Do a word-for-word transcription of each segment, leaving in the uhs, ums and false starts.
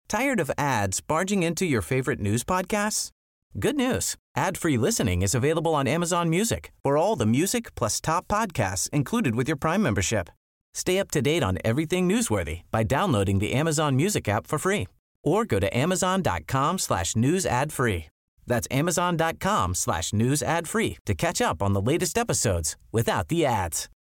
Tired of ads barging into your favorite news podcasts? Good news. Ad-free listening is available on Amazon Music for all the music plus top podcasts included with your Prime membership. Stay up to date on everything newsworthy by downloading the Amazon Music app for free or go to amazon.com slash news ad free. That's amazon.com slash news ad free to catch up on the latest episodes without the ads.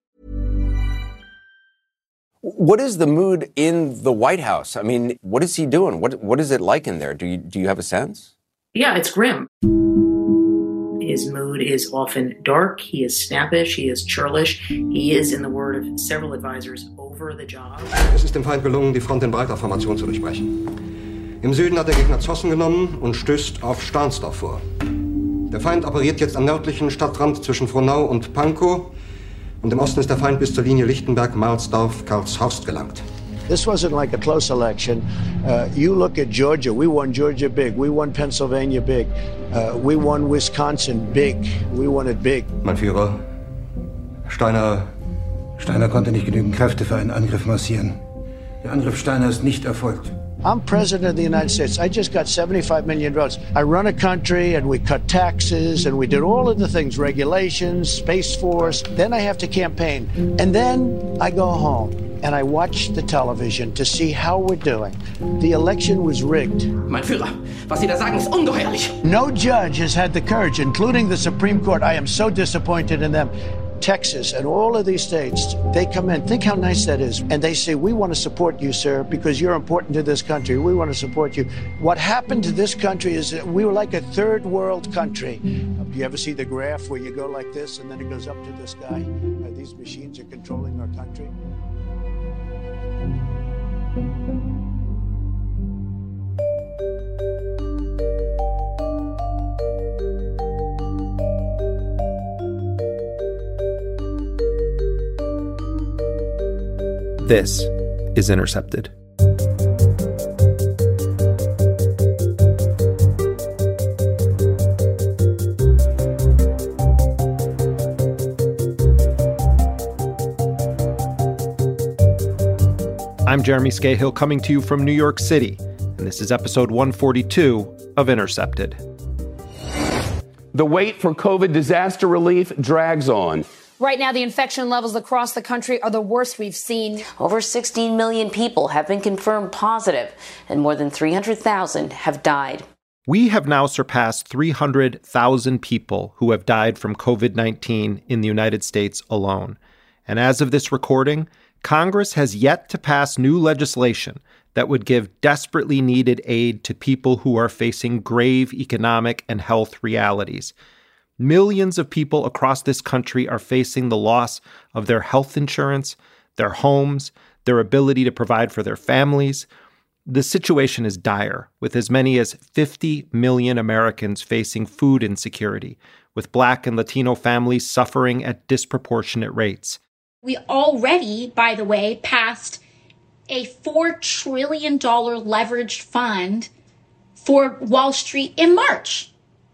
What is the mood in the White House? I mean, what is he doing? What What is it like in there? Do you do you have a sense? Yeah, it's grim. His mood is often dark. He is snappish. He is churlish. He is, in the word of several advisors, over the job. Es ist dem Feind gelungen, die Front in breiter Formation zu durchbrechen. Im Süden hat der Gegner Zossen genommen und stößt auf Stahnsdorf vor. Der Feind operiert jetzt am nördlichen Stadtrand zwischen Frohnau und Pankow. Und im Osten ist der Feind bis zur Linie Lichtenberg-Marsdorf-Karlshorst gelangt. This wasn't like a close election. Uh, you look at Georgia. We won Georgia big. We won Pennsylvania big. Uh, we won Wisconsin big. We won it big. Mein Führer, Steiner... Steiner konnte nicht genügend Kräfte für einen Angriff massieren. Der Angriff Steiner ist nicht erfolgt. I'm president of the United States. I just got seventy-five million votes. I run a country and we cut taxes and we did all of the things, regulations, Space Force. Then I have to campaign. And then I go home and I watch the television to see how we're doing. The election was rigged. Mein Führer, was Sie da sagen, ist ungeheuerlich. No judge has had the courage, including the Supreme Court. I am so disappointed in them. Texas and all of these states, they come in, think how nice that is. And they say, we want to support you, sir, because you're important to this country. We want to support you. What happened to this country is that we were like a third world country. You ever see the graph where you go like this and then it goes up to the sky? Uh, these machines are controlling our country. This is Intercepted. I'm Jeremy Scahill, coming to you from New York City, and this is episode one forty-two of Intercepted. The wait for COVID disaster relief drags on. Right now, the infection levels across the country are the worst we've seen. Over sixteen million people have been confirmed positive, and more than three hundred thousand have died. We have now surpassed three hundred thousand people who have died from COVID nineteen in the United States alone. And as of this recording, Congress has yet to pass new legislation that would give desperately needed aid to people who are facing grave economic and health realities. Millions of people across this country are facing the loss of their health insurance, their homes, their ability to provide for their families. The situation is dire, with as many as fifty million Americans facing food insecurity, with Black and Latino families suffering at disproportionate rates. We already, by the way, passed a four trillion dollars leveraged fund for Wall Street in March.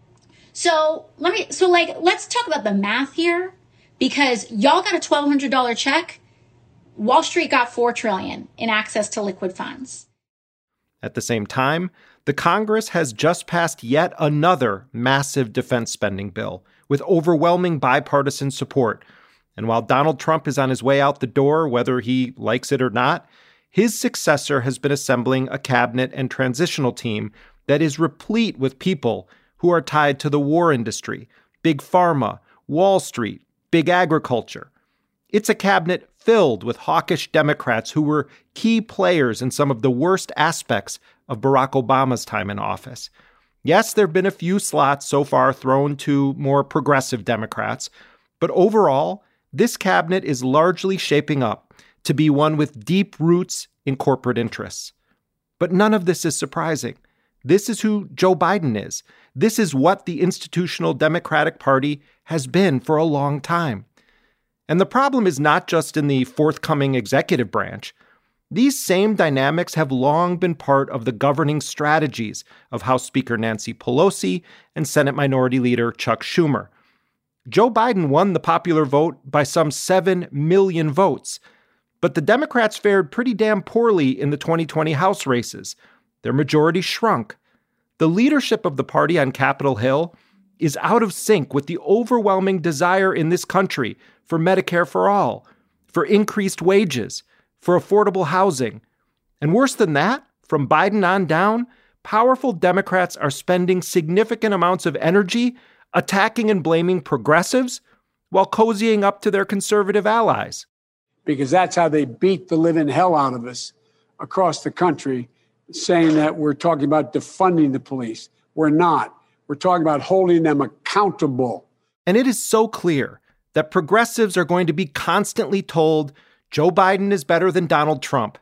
So let me, so like, let's talk about the math here, because y'all got a twelve hundred dollars check. Wall Street got four trillion dollars in access to liquid funds. At the same time, the Congress has just passed yet another massive defense spending bill with overwhelming bipartisan support. And while Donald Trump is on his way out the door, whether he likes it or not, his successor has been assembling a cabinet and transitional team that is replete with people who are tied to the war industry, big pharma, Wall Street, big agriculture. It's a cabinet filled with hawkish Democrats who were key players in some of the worst aspects of Barack Obama's time in office. Yes, there have been a few slots so far thrown to more progressive Democrats, but overall, this cabinet is largely shaping up to be one with deep roots in corporate interests. But none of this is surprising. This is who Joe Biden is. This is what the institutional Democratic Party has been for a long time. And the problem is not just in the forthcoming executive branch. These same dynamics have long been part of the governing strategies of House Speaker Nancy Pelosi and Senate Minority Leader Chuck Schumer. Joe Biden won the popular vote by some seven million votes, but the Democrats fared pretty damn poorly in the twenty twenty House races. Their majority shrunk. The leadership of the party on Capitol Hill is out of sync with the overwhelming desire in this country for Medicare for all, for increased wages, for affordable housing. And worse than that, from Biden on down, powerful Democrats are spending significant amounts of energy attacking and blaming progressives while cozying up to their conservative allies. Because that's how they beat the living hell out of us across the country, saying that we're talking about defunding the police. We're not. We're talking about holding them accountable. And it is so clear that progressives are going to be constantly told Joe Biden is better than Donald Trump.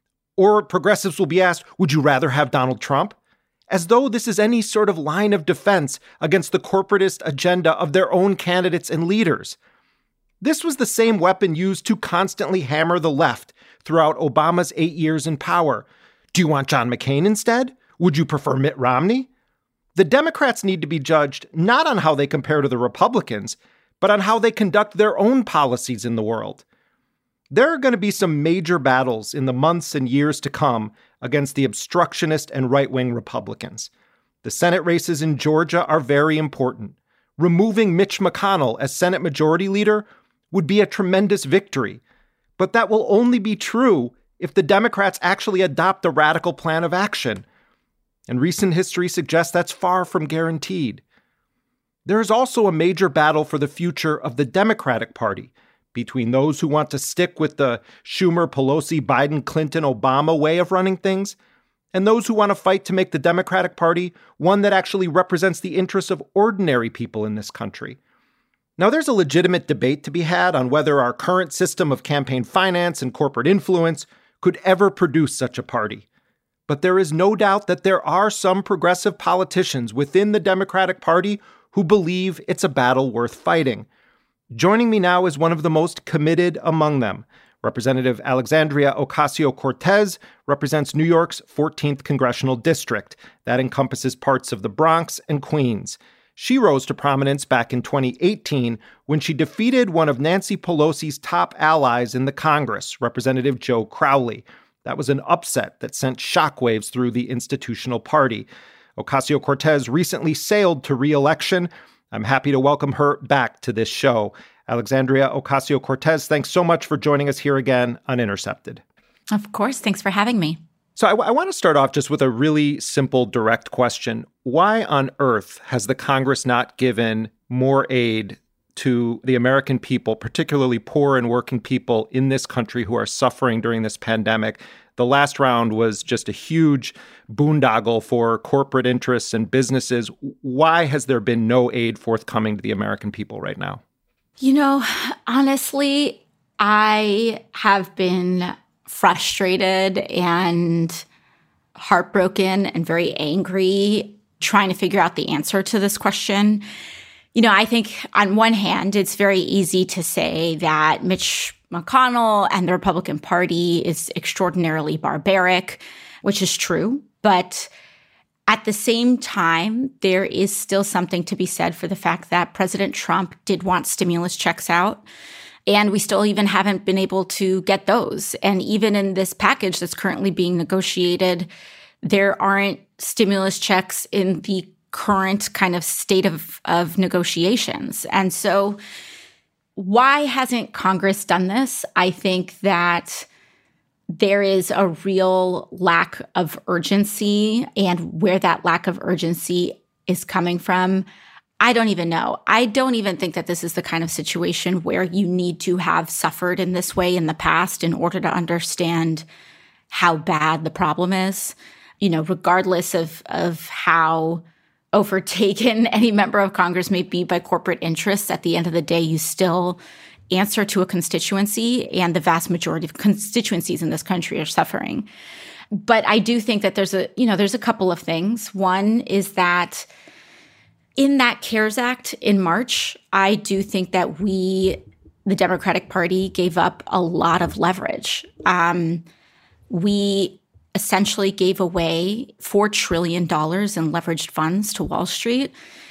Or progressives will be asked, would you rather have Donald Trump? As though this is any sort of line of defense against the corporatist agenda of their own candidates and leaders. This was the same weapon used to constantly hammer the left throughout Obama's eight years in power. Do you want John McCain instead? Would you prefer Mitt Romney? The Democrats need to be judged not on how they compare to the Republicans, but on how they conduct their own policies in the world. There are going to be some major battles in the months and years to come against the obstructionist and right-wing Republicans. The Senate races in Georgia are very important. Removing Mitch McConnell as Senate Majority Leader would be a tremendous victory. But that will only be true if the Democrats actually adopt a radical plan of action. And recent history suggests that's far from guaranteed. There is also a major battle for the future of the Democratic Party between those who want to stick with the Schumer, Pelosi, Biden, Clinton, Obama way of running things, and those who want to fight to make the Democratic Party one that actually represents the interests of ordinary people in this country. Now, there's a legitimate debate to be had on whether our current system of campaign finance and corporate influence could ever produce such a party. But there is no doubt that there are some progressive politicians within the Democratic Party who believe it's a battle worth fighting. Joining me now is one of the most committed among them. Representative Alexandria Ocasio-Cortez represents New York's fourteenth Congressional District. That encompasses parts of the Bronx and Queens. She rose to prominence back in twenty eighteen when she defeated one of Nancy Pelosi's top allies in the Congress, Representative Joe Crowley. That was an upset that sent shockwaves through the institutional party. Ocasio-Cortez recently sailed to re-election. I'm happy to welcome her back to this show. Alexandria Ocasio-Cortez, thanks so much for joining us here again on Intercepted. Of course. Thanks for having me. So I, w- I want to start off just with a really simple, direct question. Why on earth has the Congress not given more aid to the American people, particularly poor and working people in this country who are suffering during this pandemic? The last round was just a huge boondoggle for corporate interests and businesses. Why has there been no aid forthcoming to the American people right now? You know, honestly, I have been frustrated and heartbroken and very angry trying to figure out the answer to this question. You know, I think on one hand, it's very easy to say that Mitch McConnell and the Republican Party is extraordinarily barbaric, which is true. But at the same time, there is still something to be said for the fact that President Trump did want stimulus checks out. And we still even haven't been able to get those. And even in this package that's currently being negotiated, there aren't stimulus checks in the current kind of state of, of negotiations. And so why hasn't Congress done this? I think that there is a real lack of urgency, and where that lack of urgency is coming from, I don't even know. I don't even think that this is the kind of situation where you need to have suffered in this way in the past in order to understand how bad the problem is. You know, regardless of, of how overtaken any member of Congress may be by corporate interests, at the end of the day, you still answer to a constituency, and the vast majority of constituencies in this country are suffering. But I do think that there's a, you know, there's a couple of things. One is that in that CARES Act in March, I do think that we, the Democratic Party, gave up a lot of leverage. Um, we essentially gave away four trillion dollars in leveraged funds to Wall Street.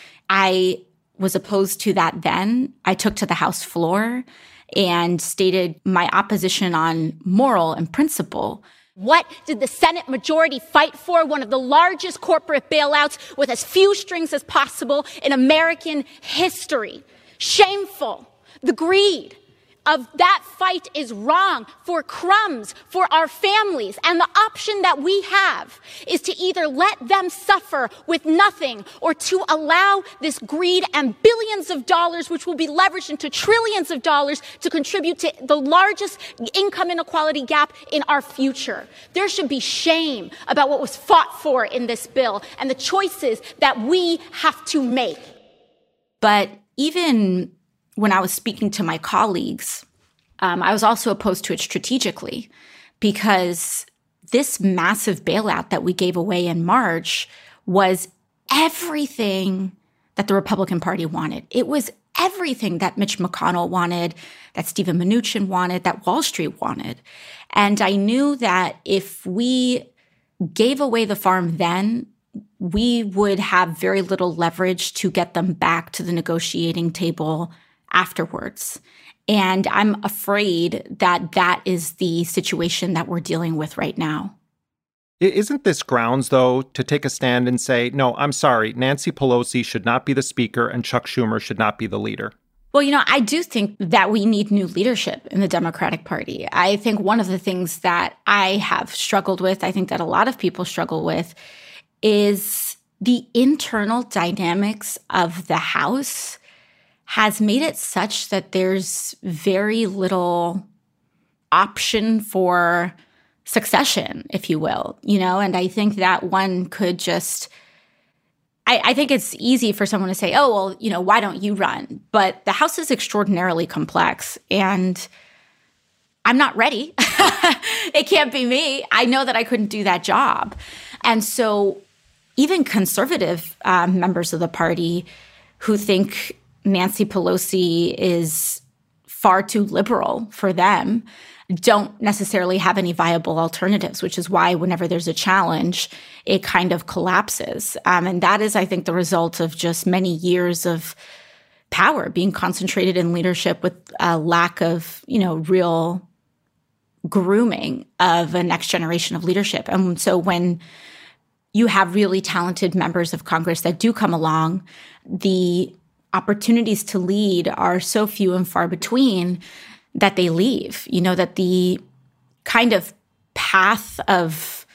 I was opposed to that then. I took to the House floor and stated my opposition on moral and principle. What did the Senate majority fight for? One of the largest corporate bailouts with as few strings as possible in American history. Shameful. The greed of that fight is wrong for crumbs, for our families. And the option that we have is to either let them suffer with nothing or to allow this greed and billions of dollars, which will be leveraged into trillions of dollars, to contribute to the largest income inequality gap in our future. There should be shame about what was fought for in this bill and the choices that we have to make. But even when I was speaking to my colleagues, um, I was also opposed to it strategically because this massive bailout that we gave away in March was everything that the Republican Party wanted. It was everything that Mitch McConnell wanted, that Steven Mnuchin wanted, that Wall Street wanted. And I knew that if we gave away the farm then, we would have very little leverage to get them back to the negotiating table afterwards. And I'm afraid that that is the situation that we're dealing with right now. Isn't this grounds, though, to take a stand and say, no, I'm sorry, Nancy Pelosi should not be the speaker and Chuck Schumer should not be the leader? Well, you know, I do think that we need new leadership in the Democratic Party. I think one of the things that I have struggled with, I think that a lot of people struggle with, is the internal dynamics of the House has made it such that there's very little option for succession, if you will, you know, and I think that one could just, I, I think it's easy for someone to say, oh, well, you know, why don't you run? But the House is extraordinarily complex and I'm not ready. It can't be me. I know that I couldn't do that job. And so even conservative um, members of the party who think Nancy Pelosi is far too liberal for them don't necessarily have any viable alternatives, which is why whenever there's a challenge, it kind of collapses. Um, and that is, I think, the result of just many years of power being concentrated in leadership with a lack of, you know, real grooming of a next generation of leadership. And so when you have really talented members of Congress that do come along, the opportunities to lead are so few and far between that they leave. You know, that the kind of path of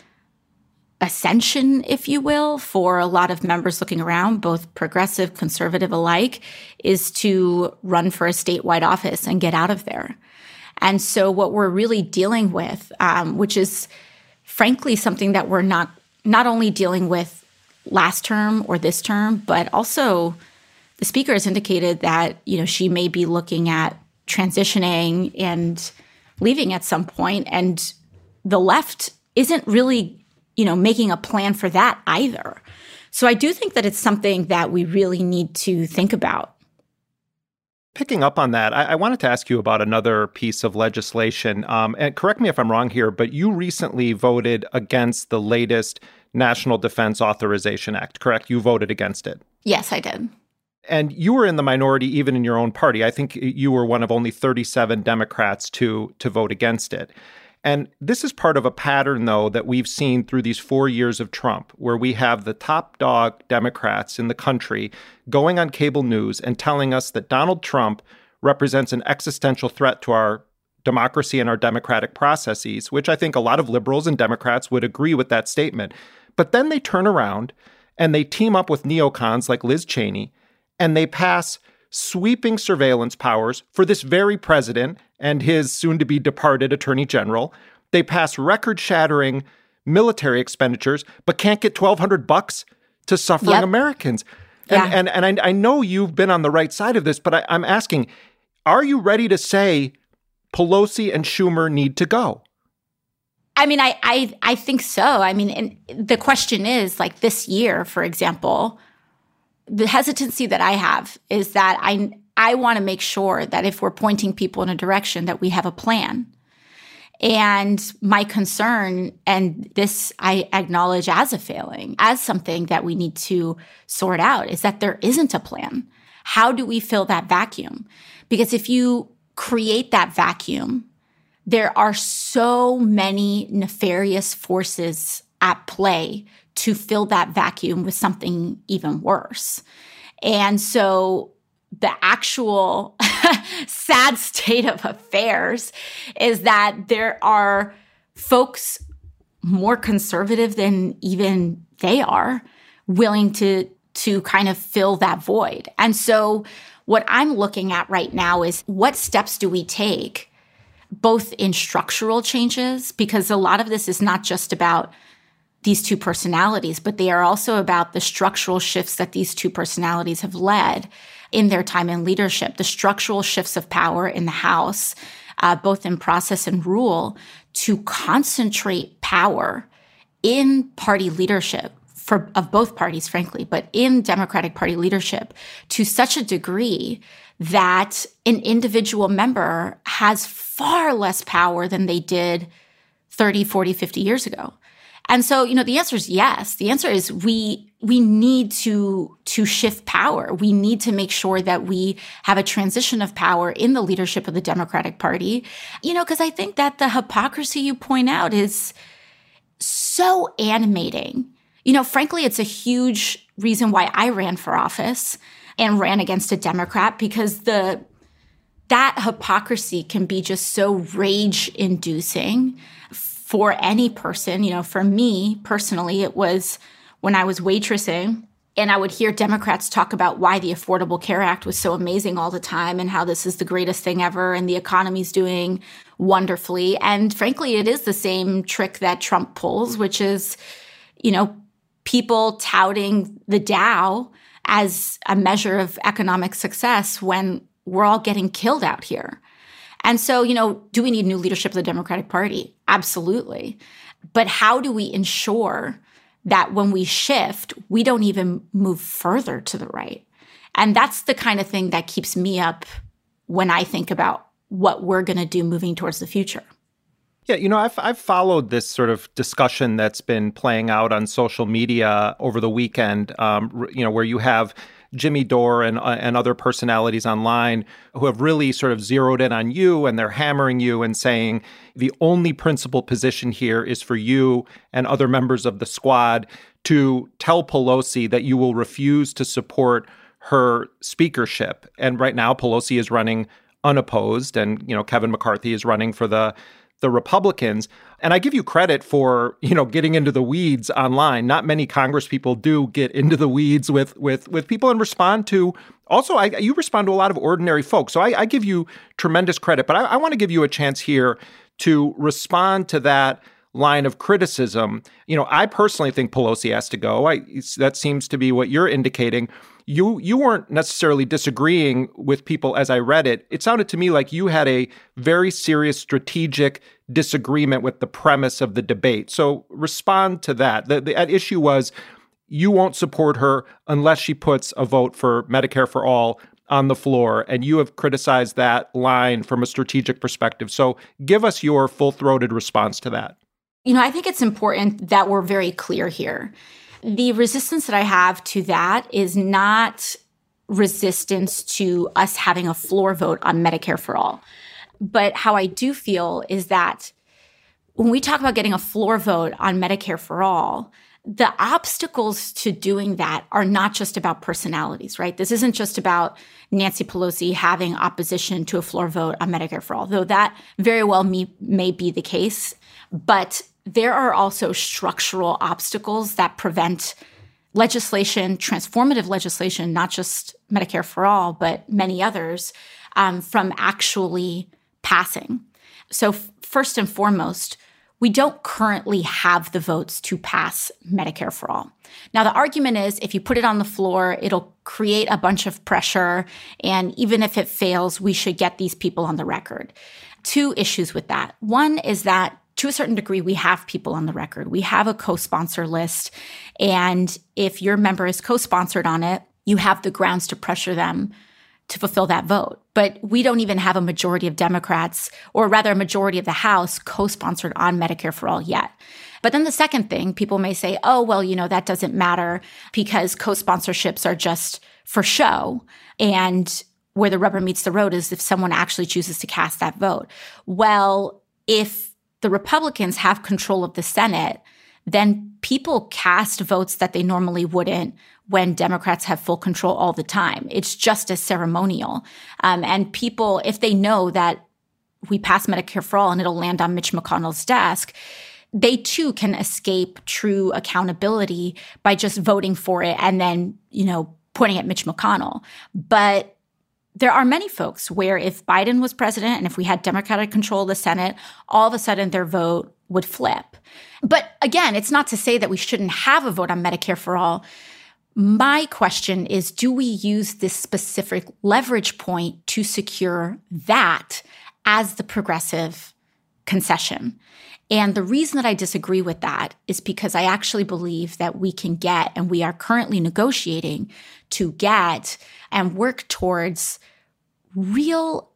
ascension, if you will, for a lot of members looking around, both progressive, conservative alike, is to run for a statewide office and get out of there. And so what we're really dealing with, um, which is frankly something that we're not not only dealing with last term or this term, but also the speaker has indicated that, you know, she may be looking at transitioning and leaving at some point, and the left isn't really, you know, making a plan for that either. So I do think that it's something that we really need to think about. Picking up on that, I, I wanted to ask you about another piece of legislation. Um, and correct me if I'm wrong here, but you recently voted against the latest National Defense Authorization Act, correct? You voted against it. Yes, I did. And you were in the minority even in your own party. I think you were one of only thirty-seven Democrats to, to vote against it. And this is part of a pattern, though, that we've seen through these four years of Trump, where we have the top dog Democrats in the country going on cable news and telling us that Donald Trump represents an existential threat to our democracy and our democratic processes, which I think a lot of liberals and Democrats would agree with that statement. But then they turn around and they team up with neocons like Liz Cheney, and they pass sweeping surveillance powers for this very president and his soon-to-be departed attorney general. They pass record-shattering military expenditures, but can't get twelve hundred bucks to suffering yep. Americans. And, yeah. and, and I, I know you've been on the right side of this, but I, I'm asking, are you ready to say Pelosi and Schumer need to go? I mean, I, I, I think so. I mean, and the question is, like this year, for example, the hesitancy that I have is that I I want to make sure that if we're pointing people in a direction, that we have a plan. And my concern, and this I acknowledge as a failing, as something that we need to sort out, is that there isn't a plan. How do we fill that vacuum? Because if you create that vacuum, there are so many nefarious forces at play to fill that vacuum with something even worse. And so the actual sad state of affairs is that there are folks more conservative than even they are willing to, to kind of fill that void. And so what I'm looking at right now is what steps do we take, both in structural changes, because a lot of this is not just about these two personalities, but they are also about the structural shifts that these two personalities have led in their time in leadership, the structural shifts of power in the House, uh, both in process and rule, to concentrate power in party leadership for of both parties, frankly, but in Democratic Party leadership to such a degree that an individual member has far less power than they did thirty, forty, fifty years ago. And so, you know, the answer is yes. The answer is we we need to to shift power. We need to make sure that we have a transition of power in the leadership of the Democratic Party. You know, because I think that the hypocrisy you point out is so animating. You know, frankly, it's a huge reason why I ran for office and ran against a Democrat, because the that hypocrisy can be just so rage-inducing for any person. You know, for me personally, it was when I was waitressing and I would hear Democrats talk about why the Affordable Care Act was so amazing all the time and how this is the greatest thing ever and the economy's doing wonderfully. And frankly, it is the same trick that Trump pulls, which is, you know, people touting the Dow as a measure of economic success when we're all getting killed out here. And so, you know, do we need new leadership of the Democratic Party? Absolutely. But how do we ensure that when we shift, we don't even move further to the right? And that's the kind of thing that keeps me up when I think about what we're going to do moving towards the future. Yeah, you know, I've I've followed this sort of discussion that's been playing out on social media over the weekend, um, you know, where you have Jimmy Dore and uh, and other personalities online who have really sort of zeroed in on you, and they're hammering you and saying the only principled position here is for you and other members of the squad to tell Pelosi that you will refuse to support her speakership. And right now, Pelosi is running unopposed, and, you know, Kevin McCarthy is running for the the Republicans. And I give you credit for, you know, getting into the weeds online. Not many Congress people do get into the weeds with with with people and respond to. Also, I, you respond to a lot of ordinary folks. So I, I give you tremendous credit. But I, I want to give you a chance here to respond to that line of criticism. You know, I personally think Pelosi has to go. I, that seems to be what you're indicating. You you weren't necessarily disagreeing with people as I read it. It sounded to me like you had a very serious strategic disagreement with the premise of the debate. So respond to that. The, the issue was you won't support her unless she puts a vote for Medicare for all on the floor, and you have criticized that line from a strategic perspective. So give us your full-throated response to that. You know, I think it's important that we're very clear here. The resistance that I have to that is not resistance to us having a floor vote on Medicare for all. But how I do feel is that when we talk about getting a floor vote on Medicare for all, the obstacles to doing that are not just about personalities, right? This isn't just about Nancy Pelosi having opposition to a floor vote on Medicare for all, though that very well may, may be the case. But there are also structural obstacles that prevent legislation, transformative legislation, not just Medicare for all, but many others, um, from actually passing. So f- first and foremost, we don't currently have the votes to pass Medicare for all. Now, the argument is if you put it on the floor, it'll create a bunch of pressure. And even if it fails, we should get these people on the record. Two issues with that. One is that to a certain degree, we have people on the record. We have a co-sponsor list. And if your member is co-sponsored on it, you have the grounds to pressure them to fulfill that vote. But we don't even have a majority of Democrats, or rather a majority of the House, co-sponsored on Medicare for all yet. But then the second thing, people may say, oh, well, you know, that doesn't matter because co-sponsorships are just for show. And where the rubber meets the road is if someone actually chooses to cast that vote. Well, if the Republicans have control of the Senate, then people cast votes that they normally wouldn't when Democrats have full control all the time. It's just as ceremonial. Um, and people, if they know that we pass Medicare for All and it'll land on Mitch McConnell's desk, they too can escape true accountability by just voting for it and then, you know, pointing at Mitch McConnell. But there are many folks where if Biden was president and if we had Democratic control of the Senate, all of a sudden their vote would flip. But again, it's not to say that we shouldn't have a vote on Medicare for All. My question is, do we use this specific leverage point to secure that as the progressive concession? And the reason that I disagree with that is because I actually believe that we can get, and we are currently negotiating to get and work towards real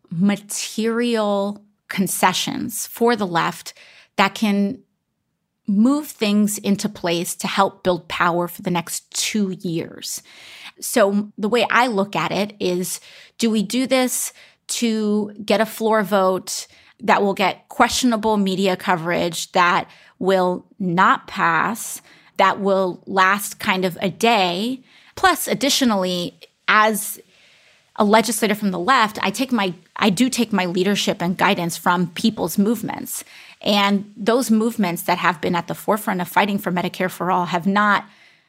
material concessions for the left that can move things into place to help build power for the next two years. So the way I look at it is, do we do this to get a floor vote that will get questionable media coverage, that will not pass, that will last kind of a day? Plus, additionally, as a legislator from the left, I take my I do take my leadership and guidance from people's movements. And those movements that have been at the forefront of fighting for Medicare for All have not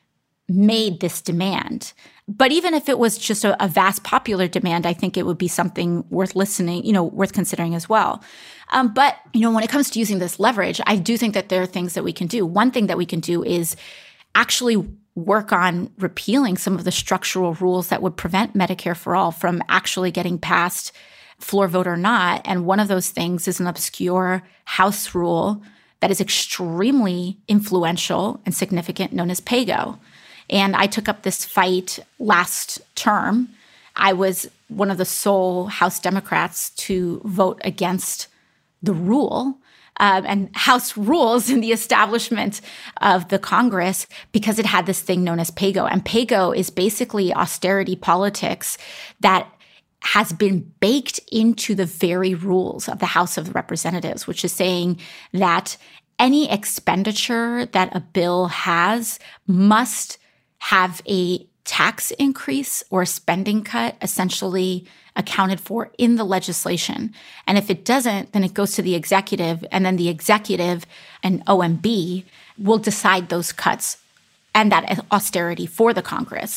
made this demand. But even if it was just a, a vast popular demand, I think it would be something worth listening, you know, worth considering as well. Um, but, you know, when it comes to using this leverage, I do think that there are things that we can do. One thing that we can do is actually work on repealing some of the structural rules that would prevent Medicare for All from actually getting passed, floor vote or not. And one of those things is an obscure House rule that is extremely influential and significant, known as PAYGO. And I took up this fight last term. I was one of the sole House Democrats to vote against the rule um, and House rules in the establishment of the Congress because it had this thing known as PAYGO. And PAYGO is basically austerity politics that has been baked into the very rules of the House of Representatives, which is saying that any expenditure that a bill has must have a tax increase or a spending cut essentially accounted for in the legislation. And if it doesn't, then it goes to the executive, and then the executive and O M B will decide those cuts and that austerity for the Congress.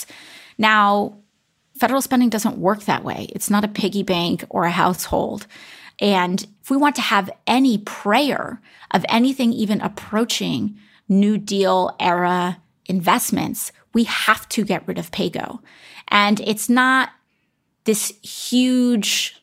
Now, federal spending doesn't work that way. It's not a piggy bank or a household. And if we want to have any prayer of anything even approaching New Deal era investments, we have to get rid of PAYGO. And it's not this huge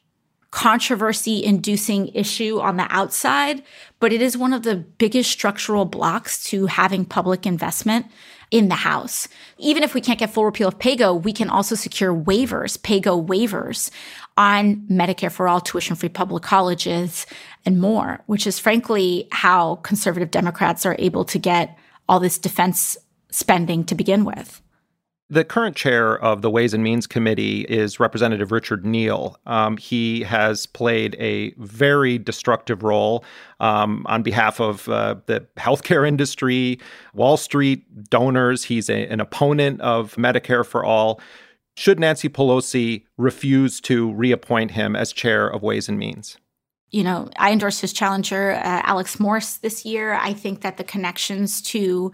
controversy-inducing issue on the outside, but it is one of the biggest structural blocks to having public investment in the House. Even if we can't get full repeal of PAYGO, we can also secure waivers, PAYGO waivers, on Medicare for All, tuition-free public colleges, and more, which is frankly how conservative Democrats are able to get all this defense spending to begin with. The current chair of the Ways and Means Committee is Representative Richard Neal. Um, he has played a very destructive role um, on behalf of uh, the healthcare industry, Wall Street, donors. He's a, an opponent of Medicare for All. Should Nancy Pelosi refuse to reappoint him as chair of Ways and Means? You know, I endorsed his challenger, uh, Alex Morse, this year. I think that the connections to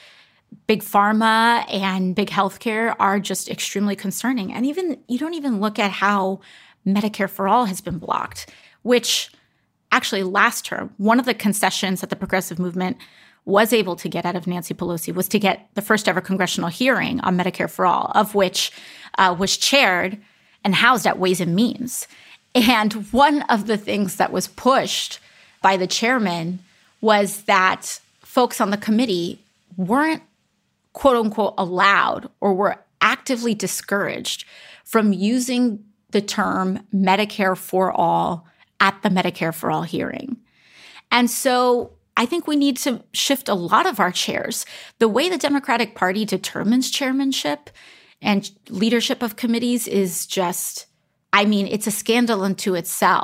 big pharma and big healthcare are just extremely concerning. And even you don't even look at how Medicare for All has been blocked, which actually last term, one of the concessions that the progressive movement was able to get out of Nancy Pelosi was to get the first ever congressional hearing on Medicare for All, of which uh, was chaired and housed at Ways and Means. And one of the things that was pushed by the chairman was that folks on the committee weren't quote unquote allowed or were actively discouraged from using the term Medicare for All at the Medicare for All hearing. And so I think we need to shift a lot of our chairs. The way the Democratic Party determines chairmanship and leadership of committees is just, I mean, it's a scandal unto itself.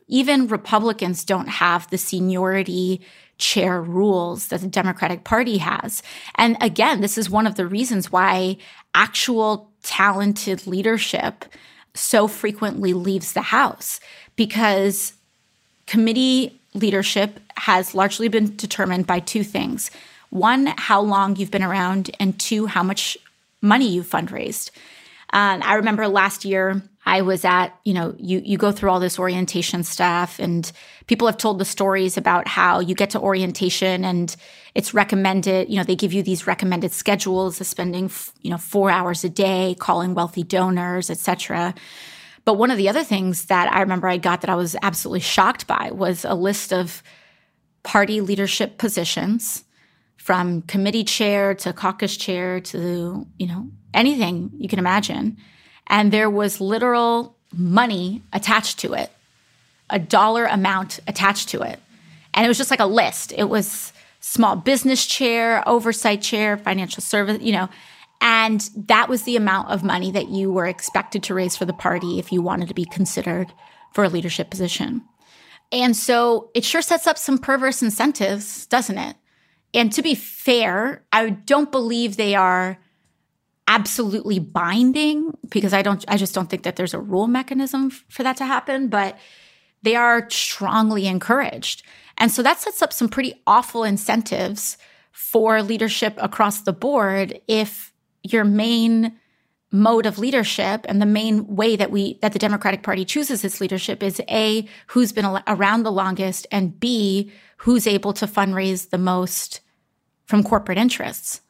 Even Republicans don't have the seniority chair rules that the Democratic Party has. And again, this is one of the reasons why actual talented leadership so frequently leaves the House, because committee leadership has largely been determined by two things. One, how long you've been around, and two, how much money you've fundraised. Um, I remember last year I was at, you know, you you go through all this orientation stuff, and people have told the stories about how you get to orientation and it's recommended, you know, they give you these recommended schedules of spending, you know, four hours a day, calling wealthy donors, et cetera. But one of the other things that I remember I got that I was absolutely shocked by was a list of party leadership positions, from committee chair to caucus chair to, you know, anything you can imagine. And there was literal money attached to it, a dollar amount attached to it. And it was just like a list. It was small business chair, oversight chair, financial service, you know, and that was the amount of money that you were expected to raise for the party if you wanted to be considered for a leadership position. And so it sure sets up some perverse incentives, doesn't it? And to be fair, I don't believe they are absolutely binding, because I don't, I just don't think that there's a rule mechanism for that to happen, but they are strongly encouraged. And so that sets up some pretty awful incentives for leadership across the board if your main mode of leadership and the main way that we that the Democratic Party chooses its leadership is A, who's been al- around the longest, and B, who's able to fundraise the most from corporate interests.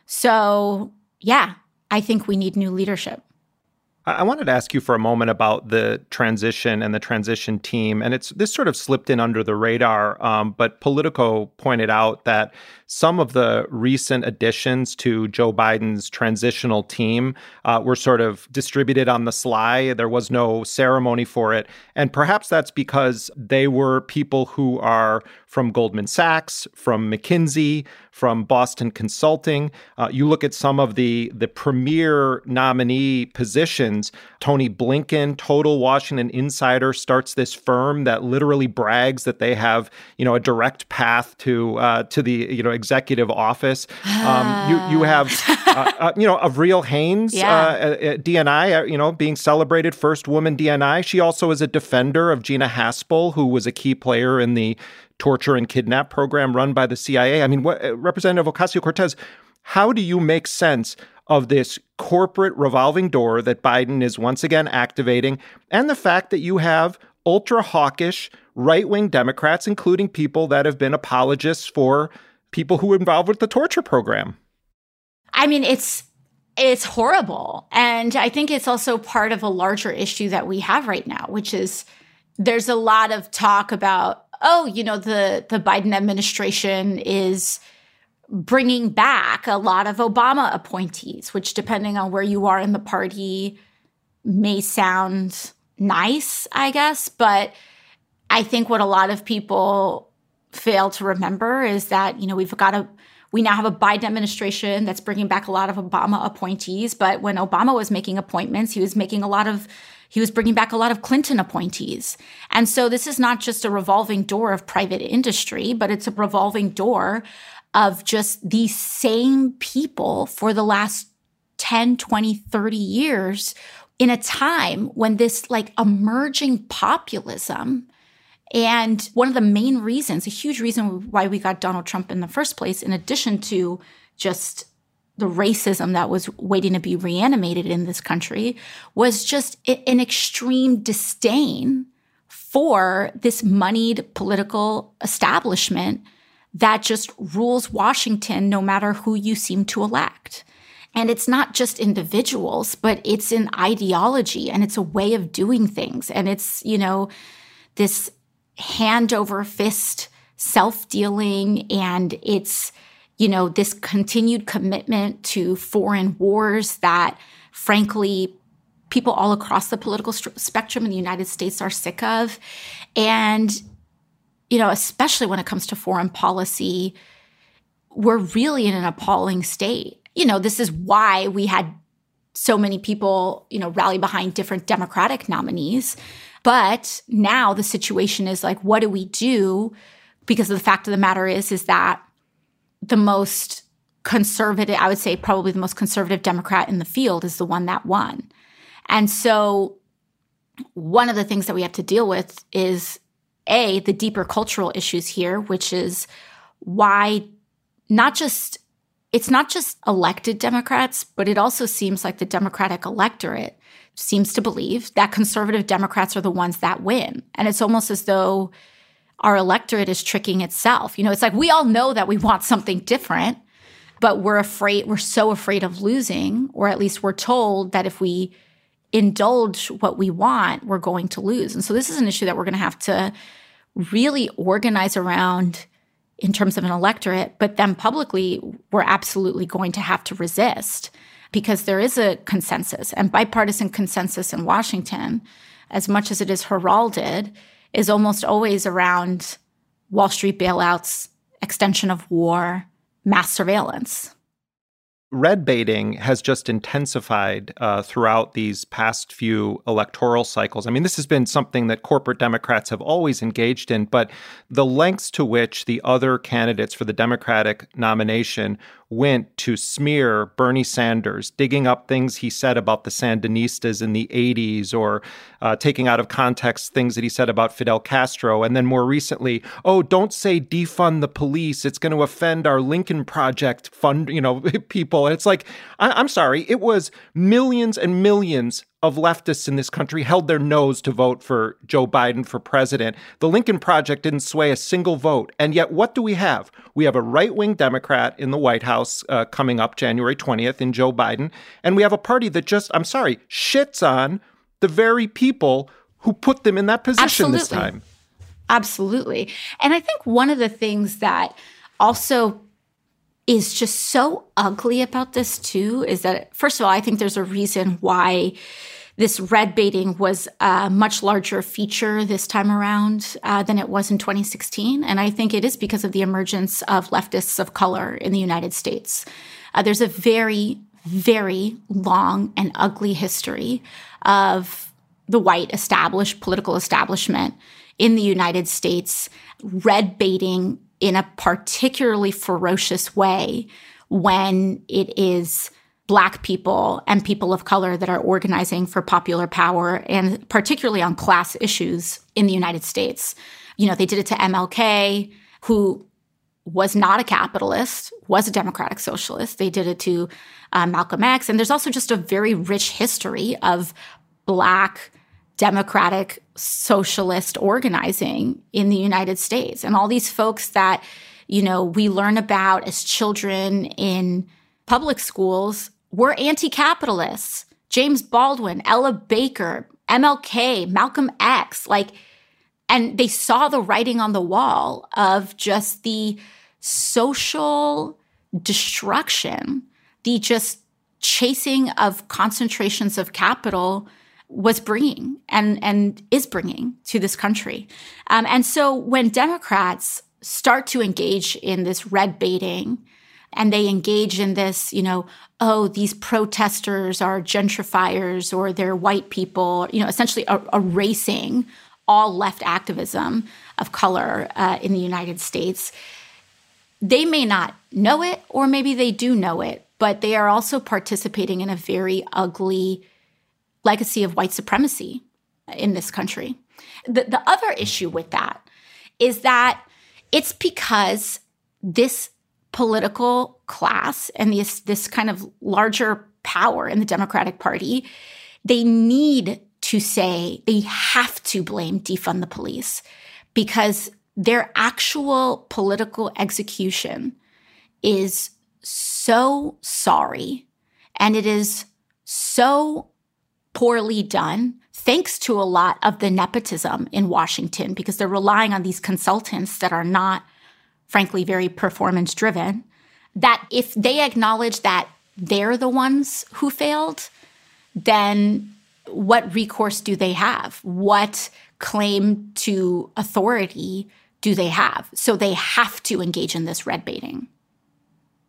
So, yeah, I think we need new leadership. I wanted to ask you for a moment about the transition and the transition team. And it's this sort of slipped in under the radar, um, but Politico pointed out that some of the recent additions to Joe Biden's transitional team uh, were sort of distributed on the sly. There was no ceremony for it. And perhaps that's because they were people who are from Goldman Sachs, from McKinsey, from Boston Consulting. Uh, you look at some of the, the premier nominee positions. Tony Blinken, Total Washington Insider, starts this firm that literally brags that they have, you know, a direct path to uh, to the, you know, executive office. Um, you you have, uh, uh, you know, Avril Haines, Yeah. uh, at D N I, uh, you know, being celebrated first woman D N I. She also is a defender of Gina Haspel, who was a key player in the torture and kidnap program run by the C I A. I mean, what, uh, Representative Ocasio-Cortez, how do you make sense of this corporate revolving door that Biden is once again activating, and the fact that you have ultra-hawkish right-wing Democrats, including people that have been apologists for people who were involved with the torture program? I mean, it's it's horrible. And I think it's also part of a larger issue that we have right now, which is there's a lot of talk about, oh, you know, the, the Biden administration is bringing back a lot of Obama appointees, which, depending on where you are in the party, may sound nice, I guess. But I think what a lot of people fail to remember is that, you know, we've got a we now have a Biden administration that's bringing back a lot of Obama appointees. But when Obama was making appointments, he was making a lot of he was bringing back a lot of Clinton appointees. And so this is not just a revolving door of private industry, but it's a revolving door of just these same people for the last ten, twenty, thirty years in a time when this like emerging populism. And one of the main reasons, a huge reason why we got Donald Trump in the first place, in addition to just the racism that was waiting to be reanimated in this country, was just an extreme disdain for this moneyed political establishment that just rules Washington no matter who you seem to elect. And it's not just individuals, but it's an ideology and it's a way of doing things. And it's, you know, this hand over fist self-dealing, and it's, you know, this continued commitment to foreign wars that, frankly, people all across the political st- spectrum in the United States are sick of. And, you know, especially when it comes to foreign policy, we're really in an appalling state. You know, this is why we had so many people, you know, rally behind different Democratic nominees. But now the situation is like, what do we do? Because the fact of the matter is, is that the most conservative, I would say probably the most conservative Democrat in the field is the one that won. And so one of the things that we have to deal with is, A, the deeper cultural issues here, which is why not just, it's not just elected Democrats, but it also seems like the Democratic electorate seems to believe that conservative Democrats are the ones that win. And it's almost as though our electorate is tricking itself. You know, it's like we all know that we want something different, but we're afraid, we're so afraid of losing, or at least we're told that if we indulge what we want, we're going to lose. And so this is an issue that we're going to have to really organize around in terms of an electorate, but then publicly, we're absolutely going to have to resist because there is a consensus, and bipartisan consensus in Washington, as much as it is heralded, is almost always around Wall Street bailouts, extension of war, mass surveillance. Red baiting has just intensified uh, throughout these past few electoral cycles. I mean, this has been something that corporate Democrats have always engaged in, but the lengths to which the other candidates for the Democratic nomination went to smear Bernie Sanders, digging up things he said about the Sandinistas in the eighties, or uh, taking out of context things that he said about Fidel Castro. And then more recently, oh, don't say defund the police. It's going to offend our Lincoln Project fund, you know, people. And it's like, I- I'm sorry, it was millions and millions of leftists in this country held their nose to vote for Joe Biden for president. The Lincoln Project didn't sway a single vote. And yet, what do we have? We have a right-wing Democrat in the White House uh, coming up January twentieth in Joe Biden. And we have a party that just, I'm sorry, shits on the very people who put them in that position Absolutely. this time. Absolutely. And I think one of the things that also is just so ugly about this too is that, first of all, I think there's a reason why this red baiting was a much larger feature this time around uh, than it was in twenty sixteen. And I think it is because of the emergence of leftists of color in the United States. Uh, there's a very, very long and ugly history of the white established political establishment in the United States red baiting in a particularly ferocious way when it is Black people and people of color that are organizing for popular power, and particularly on class issues in the United States. You know, they did it to M L K, who was not a capitalist, was a democratic socialist. They did it to uh, Malcolm X. And there's also just a very rich history of Black democratic socialist organizing in the United States. And all these folks that, you know, we learn about as children in public schools were anti-capitalists. James Baldwin, Ella Baker, M L K, Malcolm X, like, and they saw the writing on the wall of just the social destruction, the just chasing of concentrations of capital was bringing and, and is bringing to this country. Um, and so when Democrats start to engage in this red baiting, and they engage in this, you know, oh, these protesters are gentrifiers or they're white people, you know, essentially er- erasing all left activism of color uh, in the United States. They may not know it, or maybe they do know it, but they are also participating in a very ugly legacy of white supremacy in this country. The, the other issue with that is that it's because this political class and this, this kind of larger power in the Democratic Party, they need to say, they have to blame defund the police because their actual political execution is so sorry and it is so poorly done, thanks to a lot of the nepotism in Washington, because they're relying on these consultants that are not, frankly, very performance-driven, that if they acknowledge that they're the ones who failed, then what recourse do they have? What claim to authority do they have? So they have to engage in this red baiting.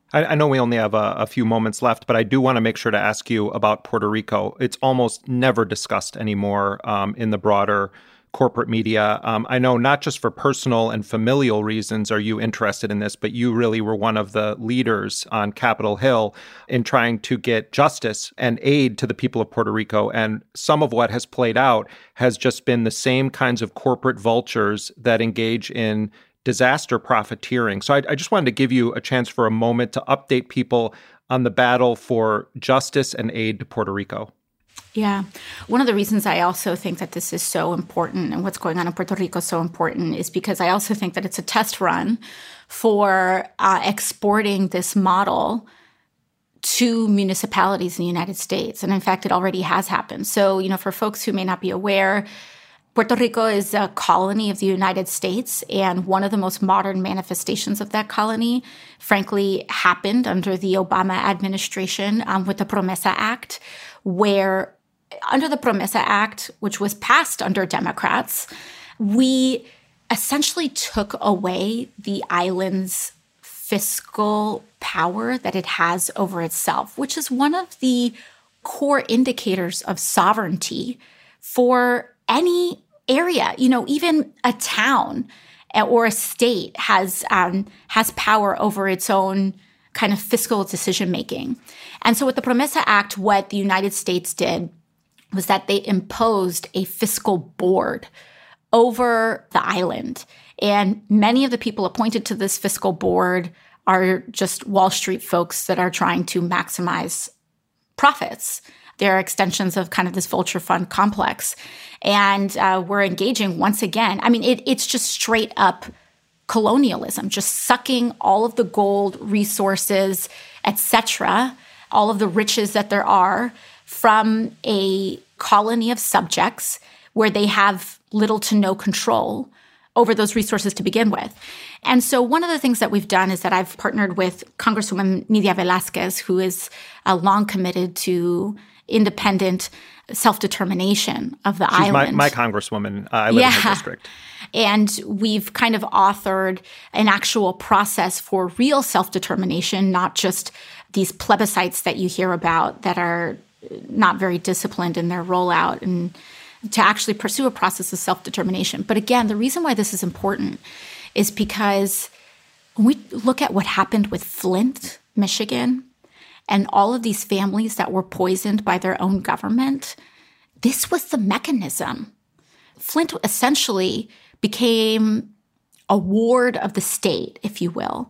I, I know we only have a, a few moments left, but I do want to make sure to ask you about Puerto Rico. It's almost never discussed anymore um, in the broader corporate media. Um, I know not just for personal and familial reasons are you interested in this, but you really were one of the leaders on Capitol Hill in trying to get justice and aid to the people of Puerto Rico. And some of what has played out has just been the same kinds of corporate vultures that engage in disaster profiteering. So I, I just wanted to give you a chance for a moment to update people on the battle for justice and aid to Puerto Rico. Yeah. One of the reasons I also think that this is so important and what's going on in Puerto Rico is so important is because I also think that it's a test run for uh, exporting this model to municipalities in the United States. And in fact, it already has happened. So, you know, for folks who may not be aware, Puerto Rico is a colony of the United States, and one of the most modern manifestations of that colony, frankly, happened under the Obama administration um, with the PROMESA Act, where under the PROMESA Act, which was passed under Democrats, we essentially took away the island's fiscal power that it has over itself, which is one of the core indicators of sovereignty for any area. You know, even a town or a state has um, has power over its own kind of fiscal decision making. And so with the PROMESA Act, what the United States did was that they imposed a fiscal board over the island. And many of the people appointed to this fiscal board are just Wall Street folks that are trying to maximize profits. They're extensions of kind of this vulture fund complex. And uh, we're engaging once again. I mean, it, it's just straight up colonialism, just sucking all of the gold, resources, et cetera, all of the riches that there are from a colony of subjects where they have little to no control over those resources to begin with. And so one of the things that we've done is that I've partnered with Congresswoman Nydia Velázquez, who is uh, long committed to independent self-determination of the She's island. My, my congresswoman. Uh, I live yeah. in her district. And we've kind of authored an actual process for real self-determination, not just these plebiscites that you hear about that are not very disciplined in their rollout, and to actually pursue a process of self-determination. But again, the reason why this is important is because when we look at what happened with Flint, Michigan, and all of these families that were poisoned by their own government, this was the mechanism. Flint essentially became a ward of the state, if you will.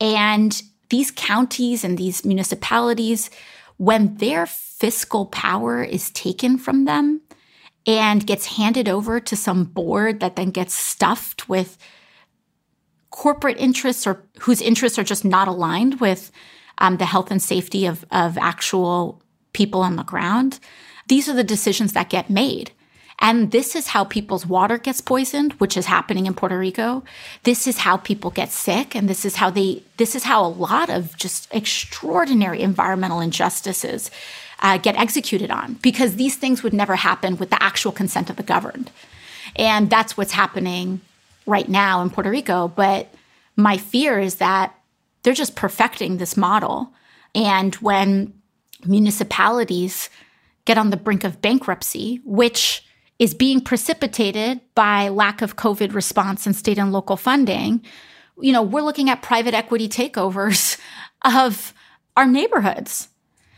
And these counties and these municipalities, when their fiscal power is taken from them and gets handed over to some board that then gets stuffed with corporate interests or whose interests are just not aligned with um, the health and safety of, of actual people on the ground, these are the decisions that get made. And this is how people's water gets poisoned, which is happening in Puerto Rico. This is how people get sick. And this is how they, this is how a lot of just extraordinary environmental injustices uh, get executed on, because these things would never happen with the actual consent of the governed. And that's what's happening right now in Puerto Rico. But my fear is that they're just perfecting this model. And when municipalities get on the brink of bankruptcy, which is being precipitated by lack of COVID response and state and local funding, you know, we're looking at private equity takeovers of our neighborhoods.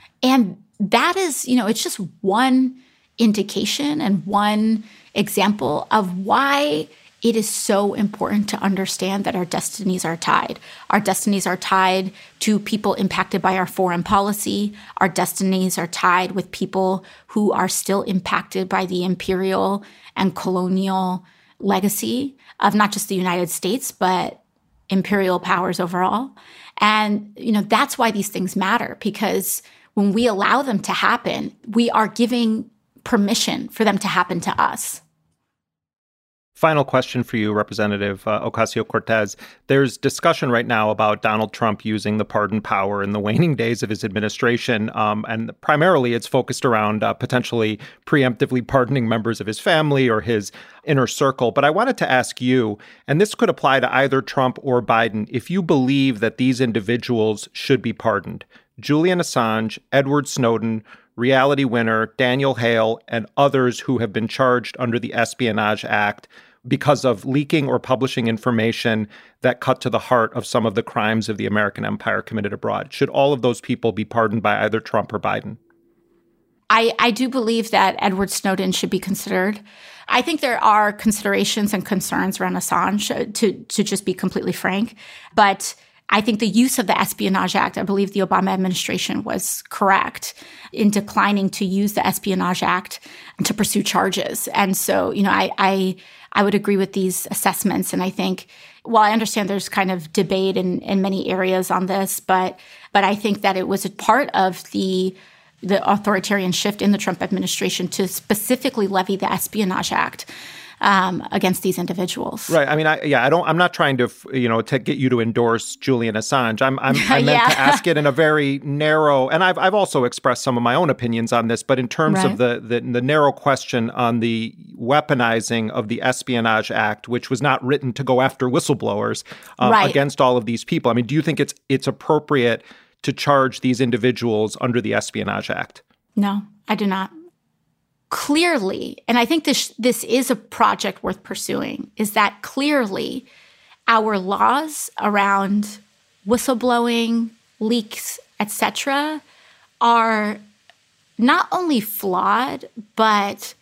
And that is, you know, it's just one indication and one example of why it is so important to understand that our destinies are tied. Our destinies are tied to people impacted by our foreign policy. Our destinies are tied with people who are still impacted by the imperial and colonial legacy of not just the United States, but imperial powers overall. And, you know, that's why these things matter, because when we allow them to happen, we are giving permission for them to happen to us. Final question for you, Representative uh, Ocasio-Cortez. There's discussion right now about Donald Trump using the pardon power in the waning days of his administration, um, and primarily it's focused around uh, potentially preemptively pardoning members of his family or his inner circle. But I wanted to ask you, and this could apply to either Trump or Biden, if you believe that these individuals should be pardoned. Julian Assange, Edward Snowden, Reality Winner, Daniel Hale, and others who have been charged under the Espionage Act because of leaking or publishing information that cut to the heart of some of the crimes of the American empire committed abroad. Should all of those people be pardoned by either Trump or Biden? I, I do believe that Edward Snowden should be considered. I think there are considerations and concerns around Assange, to, to just be completely frank. But I think the use of the Espionage Act, I believe the Obama administration was correct in declining to use the Espionage Act to pursue charges. And so, you know, I, I, I would agree with these assessments. And I think, while I understand there's kind of debate in, in many areas on this, but but I think that it was a part of the the authoritarian shift in the Trump administration to specifically levy the Espionage Act Um, against these individuals. Right. I mean, I, yeah, I don't, I'm not trying to, you know, to get you to endorse Julian Assange. I'm, I'm I meant yeah. to ask it in a very narrow, and I've, I've also expressed some of my own opinions on this, but in terms right. of the, the, the narrow question on the weaponizing of the Espionage Act, which was not written to go after whistleblowers uh, right. against all of these people. I mean, do you think it's, it's appropriate to charge these individuals under the Espionage Act? No, I do not. Clearly, and I think this this is a project worth pursuing, is that clearly our laws around whistleblowing, leaks, et cetera, are not only flawed, but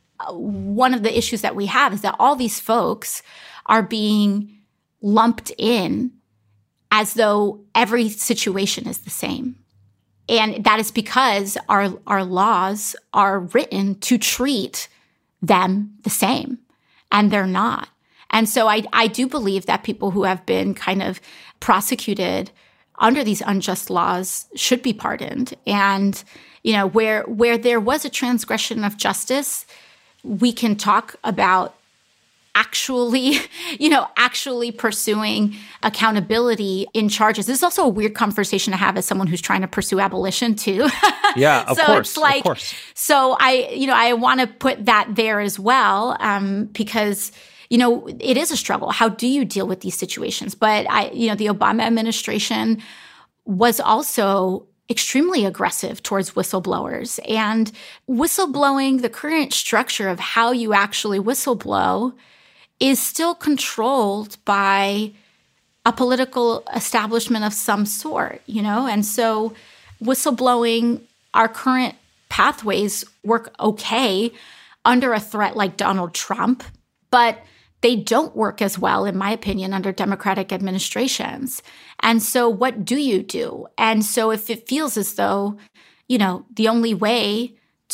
one of the issues that we have is that all these folks are being lumped in as though every situation is the same. And that is because our our laws are written to treat them the same, and they're not. And so I, I do believe that people who have been kind of prosecuted under these unjust laws should be pardoned. And, you know, where where there was a transgression of justice, we can talk about actually, you know, actually pursuing accountability in charges. This is also a weird conversation to have as someone who's trying to pursue abolition too. Yeah, of so course. It's like, of course. So I, you know, I want to put that there as well, um, because, you know, it is a struggle. How do you deal with these situations? But I, you know, the Obama administration was also extremely aggressive towards whistleblowers, and whistleblowing, the current structure of how you actually whistleblow is still controlled by a political establishment of some sort, you know? And so whistleblowing, our current pathways work okay under a threat like Donald Trump, but they don't work as well, in my opinion, under Democratic administrations. And so what do you do? And so if it feels as though, you know, the only way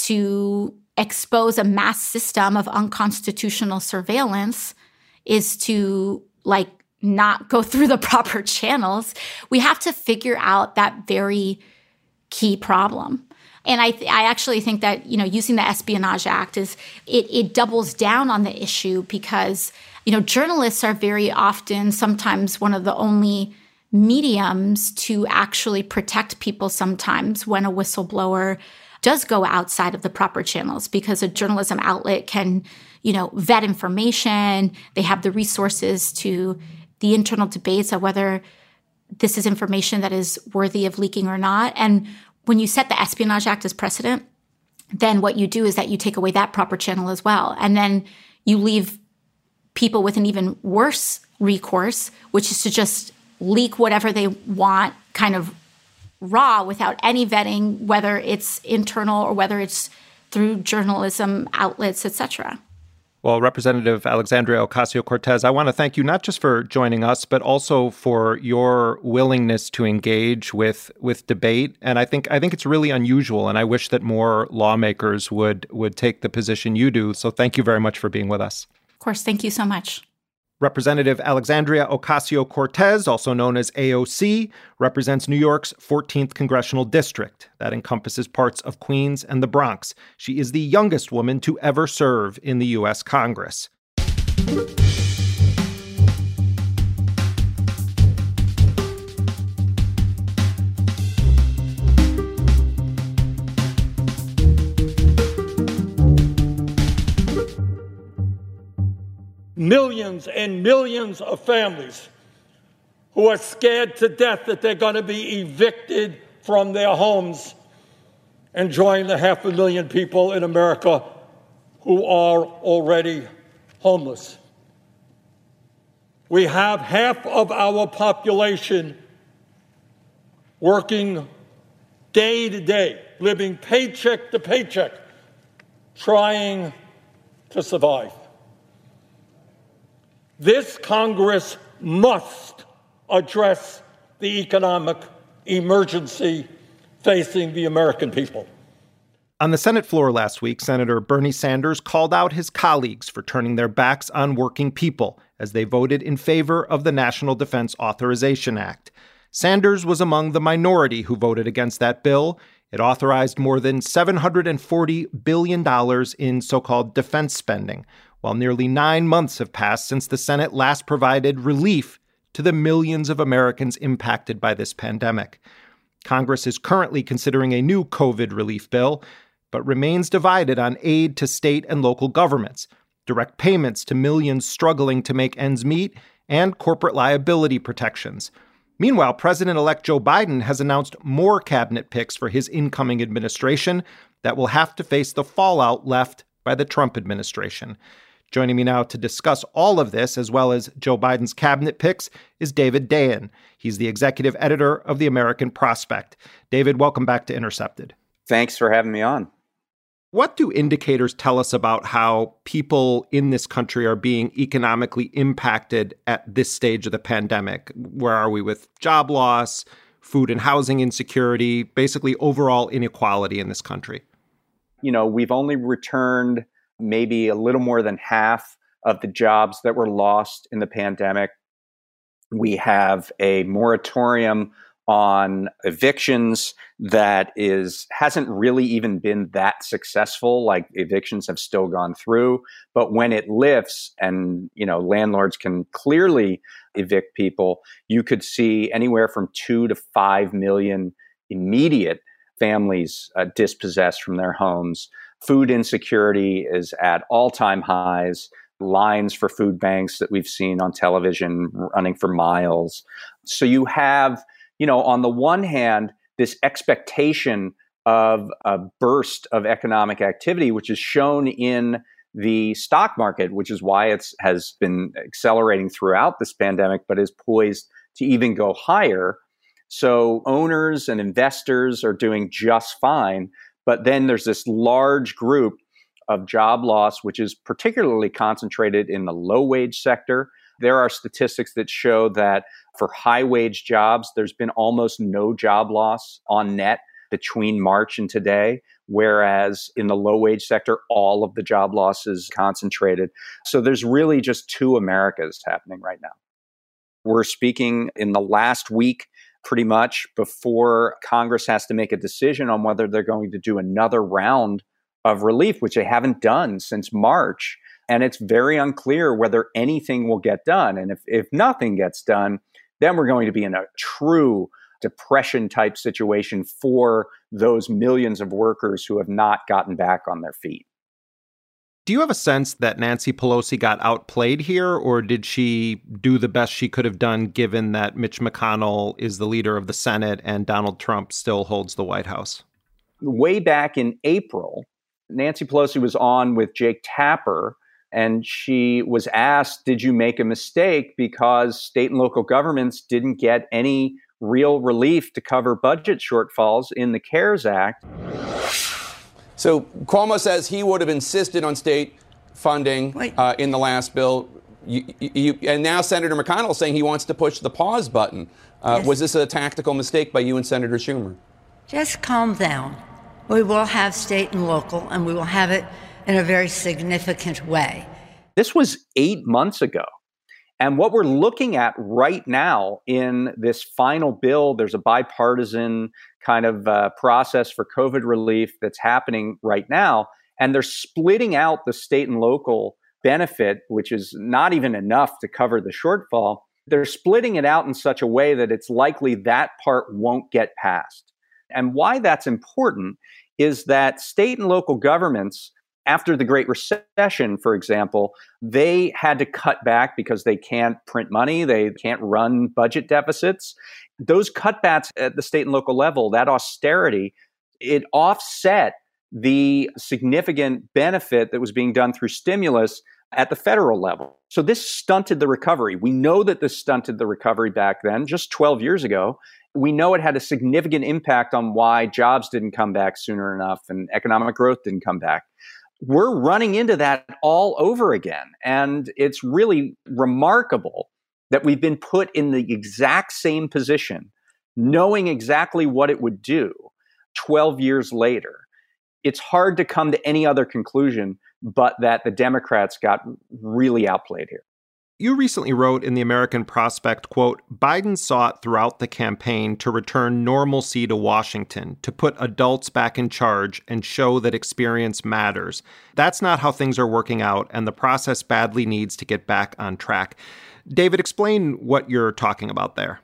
to expose a mass system of unconstitutional surveillance is to, like, not go through the proper channels, we have to figure out that very key problem. And I th- I actually think that, you know, using the Espionage Act is, it, it doubles down on the issue because, you know, journalists are very often sometimes one of the only mediums to actually protect people sometimes when a whistleblower does go outside of the proper channels, because a journalism outlet can, you know, vet information. They have the resources to the internal debates of whether this is information that is worthy of leaking or not. And when you set the Espionage Act as precedent, then what you do is that you take away that proper channel as well. And then you leave people with an even worse recourse, which is to just leak whatever they want, kind of raw, without any vetting, whether it's internal or whether it's through journalism outlets, et cetera. Well, Representative Alexandria Ocasio-Cortez, I want to thank you not just for joining us, but also for your willingness to engage with with debate. And I think I think it's really unusual, and I wish that more lawmakers would would take the position you do. So thank you very much for being with us. Of course, thank you so much. Representative Alexandria Ocasio-Cortez, also known as A O C, represents New York's fourteenth Congressional District. That encompasses parts of Queens and the Bronx. She is the youngest woman to ever serve in the U S Congress. Millions and millions of families who are scared to death that they're going to be evicted from their homes, and join the half a million people in America who are already homeless. We have half of our population working day to day, living paycheck to paycheck, trying to survive. This Congress must address the economic emergency facing the American people. On the Senate floor last week, Senator Bernie Sanders called out his colleagues for turning their backs on working people as they voted in favor of the National Defense Authorization Act. Sanders was among the minority who voted against that bill. It authorized more than seven hundred forty billion dollars in so-called defense spending, while nearly nine months have passed since the Senate last provided relief to the millions of Americans impacted by this pandemic. Congress is currently considering a new COVID relief bill, but remains divided on aid to state and local governments, direct payments to millions struggling to make ends meet, and corporate liability protections. Meanwhile, President-elect Joe Biden has announced more cabinet picks for his incoming administration that will have to face the fallout left by the Trump administration. Joining me now to discuss all of this, as well as Joe Biden's cabinet picks, is David Dayen. He's the executive editor of the American Prospect. David, welcome back to Intercepted. Thanks for having me on. What do indicators tell us about how people in this country are being economically impacted at this stage of the pandemic? Where are we with job loss, food and housing insecurity, basically overall inequality in this country? You know, we've only returned maybe a little more than half of the jobs that were lost in the pandemic. We have a moratorium on evictions that is hasn't really even been that successful. Like, evictions have still gone through, but when it lifts and, you know, landlords can clearly evict people, you could see anywhere from two to five million immediate families uh, dispossessed from their homes. Food insecurity is at all-time highs. Lines for food banks that we've seen on television running for miles. So you have, you know, on the one hand, this expectation of a burst of economic activity, which is shown in the stock market, which is why it has been accelerating throughout this pandemic, but is poised to even go higher. So owners and investors are doing just fine. But then there's this large group of job loss, which is particularly concentrated in the low-wage sector. There are statistics that show that for high-wage jobs, there's been almost no job loss on net between March and today, whereas in the low-wage sector, all of the job loss is concentrated. So there's really just two Americas happening right now. We're speaking in the last week, pretty much before Congress has to make a decision on whether they're going to do another round of relief, which they haven't done since March. And it's very unclear whether anything will get done. And if, if nothing gets done, then we're going to be in a true depression type situation for those millions of workers who have not gotten back on their feet. Do you have a sense that Nancy Pelosi got outplayed here, or did she do the best she could have done given that Mitch McConnell is the leader of the Senate and Donald Trump still holds the White House? Way back in April, Nancy Pelosi was on with Jake Tapper, and she was asked, did you make a mistake because state and local governments didn't get any real relief to cover budget shortfalls in the CARES Act? So Cuomo says he would have insisted on state funding uh, in the last bill. You, you, and now Senator McConnell is saying he wants to push the pause button. Uh, yes. Was this a tactical mistake by you and Senator Schumer? Just calm down. We will have state and local, and we will have it in a very significant way. This was eight months ago. And what we're looking at right now in this final bill, there's a bipartisan kind of uh, process for COVID relief that's happening right now. And they're splitting out the state and local benefit, which is not even enough to cover the shortfall, they're splitting it out in such a way that it's likely that part won't get passed. And why that's important is that state and local governments, after the Great Recession, for example, they had to cut back because they can't print money, they can't run budget deficits. Those cutbacks at the state and local level, that austerity, it offset the significant benefit that was being done through stimulus at the federal level. So this stunted the recovery. We know that this stunted the recovery back then, just twelve years ago. We know it had a significant impact on why jobs didn't come back sooner enough and economic growth didn't come back. We're running into that all over again. And it's really remarkable that we've been put in the exact same position, knowing exactly what it would do twelve years later. It's hard to come to any other conclusion but that the Democrats got really outplayed here. You recently wrote in the American Prospect, quote, Biden sought throughout the campaign to return normalcy to Washington, to put adults back in charge and show that experience matters. That's not how things are working out, and the process badly needs to get back on track. David, explain what you're talking about there.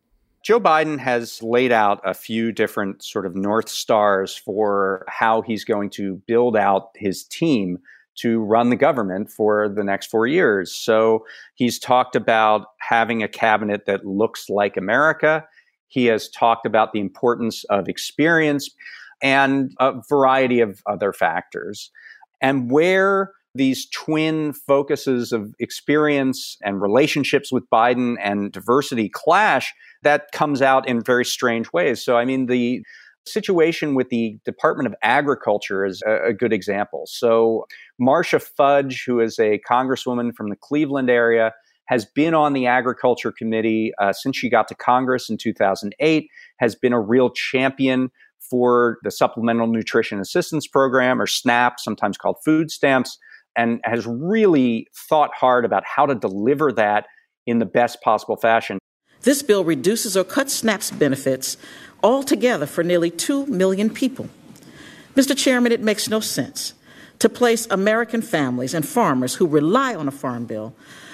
Joe Biden has laid out a few different sort of North Stars for how he's going to build out his team to run the government for the next four years. So he's talked about having a cabinet that looks like America. He has talked about the importance of experience and a variety of other factors. And where these twin focuses of experience and relationships with Biden and diversity clash, that comes out in very strange ways. So, I mean, the situation with the Department of Agriculture is a, a good example. So Marcia Fudge, who is a congresswoman from the Cleveland area, has been on the Agriculture Committee uh, since she got to Congress in two thousand eight, has been a real champion for the Supplemental Nutrition Assistance Program, or SNAP, sometimes called food stamps, and has really thought hard about how to deliver that in the best possible fashion. This bill reduces or cuts SNAP's benefits altogether for nearly two million people. Mister Chairman, it makes no sense to place American families and farmers who rely on a farm bill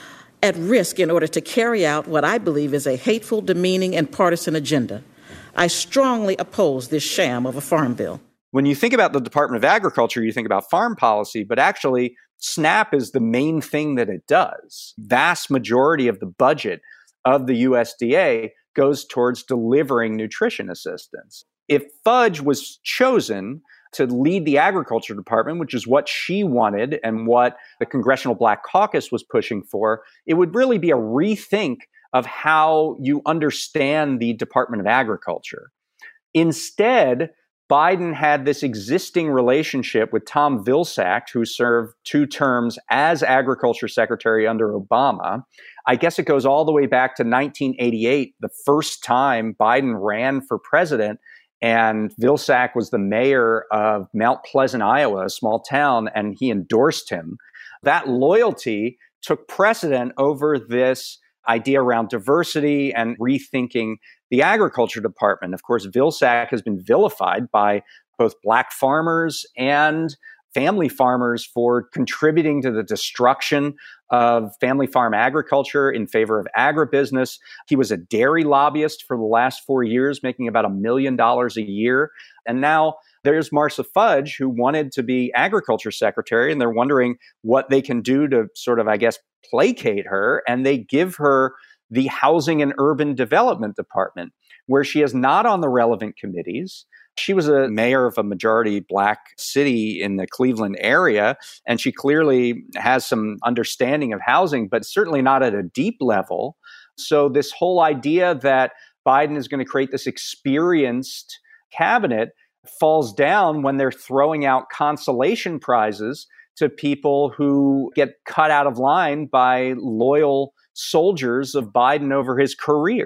at risk in order to carry out what I believe is a hateful, demeaning, and partisan agenda. I strongly oppose this sham of a farm bill. When you think about the Department of Agriculture, you think about farm policy, but actually SNAP is the main thing that it does. Vast majority of the budget of the U S D A goes towards delivering nutrition assistance. If Fudge was chosen to lead the Agriculture Department, which is what she wanted and what the Congressional Black Caucus was pushing for, it would really be a rethink of how you understand the Department of Agriculture. Instead, Biden had this existing relationship with Tom Vilsack, who served two terms as Agriculture Secretary under Obama. I guess it goes all the way back to nineteen eighty-eight, the first time Biden ran for president, and Vilsack was the mayor of Mount Pleasant, Iowa, a small town, and he endorsed him. That loyalty took precedent over this idea around diversity and rethinking the Agriculture Department. Of course, Vilsack has been vilified by both Black farmers and family farmers for contributing to the destruction of family farm agriculture in favor of agribusiness. He was a dairy lobbyist for the last four years, making about a million dollars a year. And now there's Marcia Fudge, who wanted to be Agriculture Secretary, and they're wondering what they can do to sort of, I guess, placate her. And they give her the Housing and Urban Development Department, where she is not on the relevant committees. She was a mayor of a majority Black city in the Cleveland area, and she clearly has some understanding of housing, but certainly not at a deep level. So this whole idea that Biden is going to create this experienced cabinet falls down when they're throwing out consolation prizes to people who get cut out of line by loyal soldiers of Biden over his career.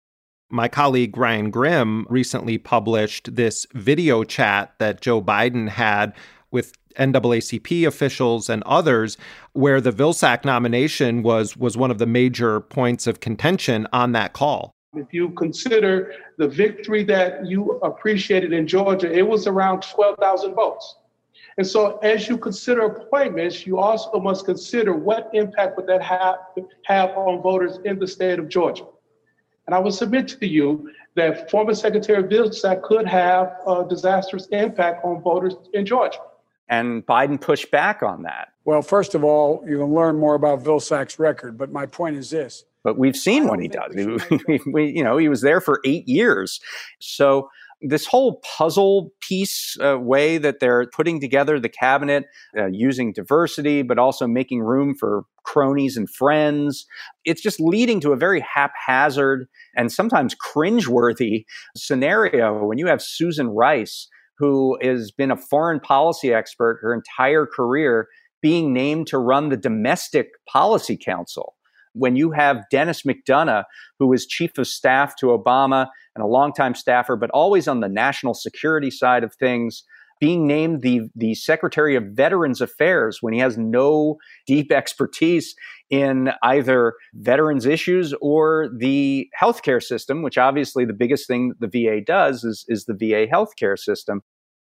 My colleague Ryan Grimm recently published this video chat that Joe Biden had with N double A C P officials and others, where the Vilsack nomination was was one of the major points of contention on that call. If you consider the victory that you appreciated in Georgia, it was around twelve thousand votes. And so as you consider appointments, you also must consider what impact would that have, have on voters in the state of Georgia. And I will submit to you that former Secretary Vilsack could have a disastrous impact on voters in Georgia. And Biden pushed back on that. Well, first of all, you can learn more about Vilsack's record, but my point is this. But we've seen what he does. We, we, you know, he was there for eight years. So this whole puzzle piece uh, way that they're putting together the cabinet, uh, using diversity, but also making room for cronies and friends, it's just leading to a very haphazard and sometimes cringeworthy scenario when you have Susan Rice, who has been a foreign policy expert her entire career, being named to run the Domestic Policy Council. When you have Dennis McDonough, who was chief of staff to Obama and a longtime staffer, but always on the national security side of things, being named the, the Secretary of Veterans Affairs when he has no deep expertise in either veterans issues or the healthcare system, which obviously the biggest thing the V A does is, is the V A healthcare system.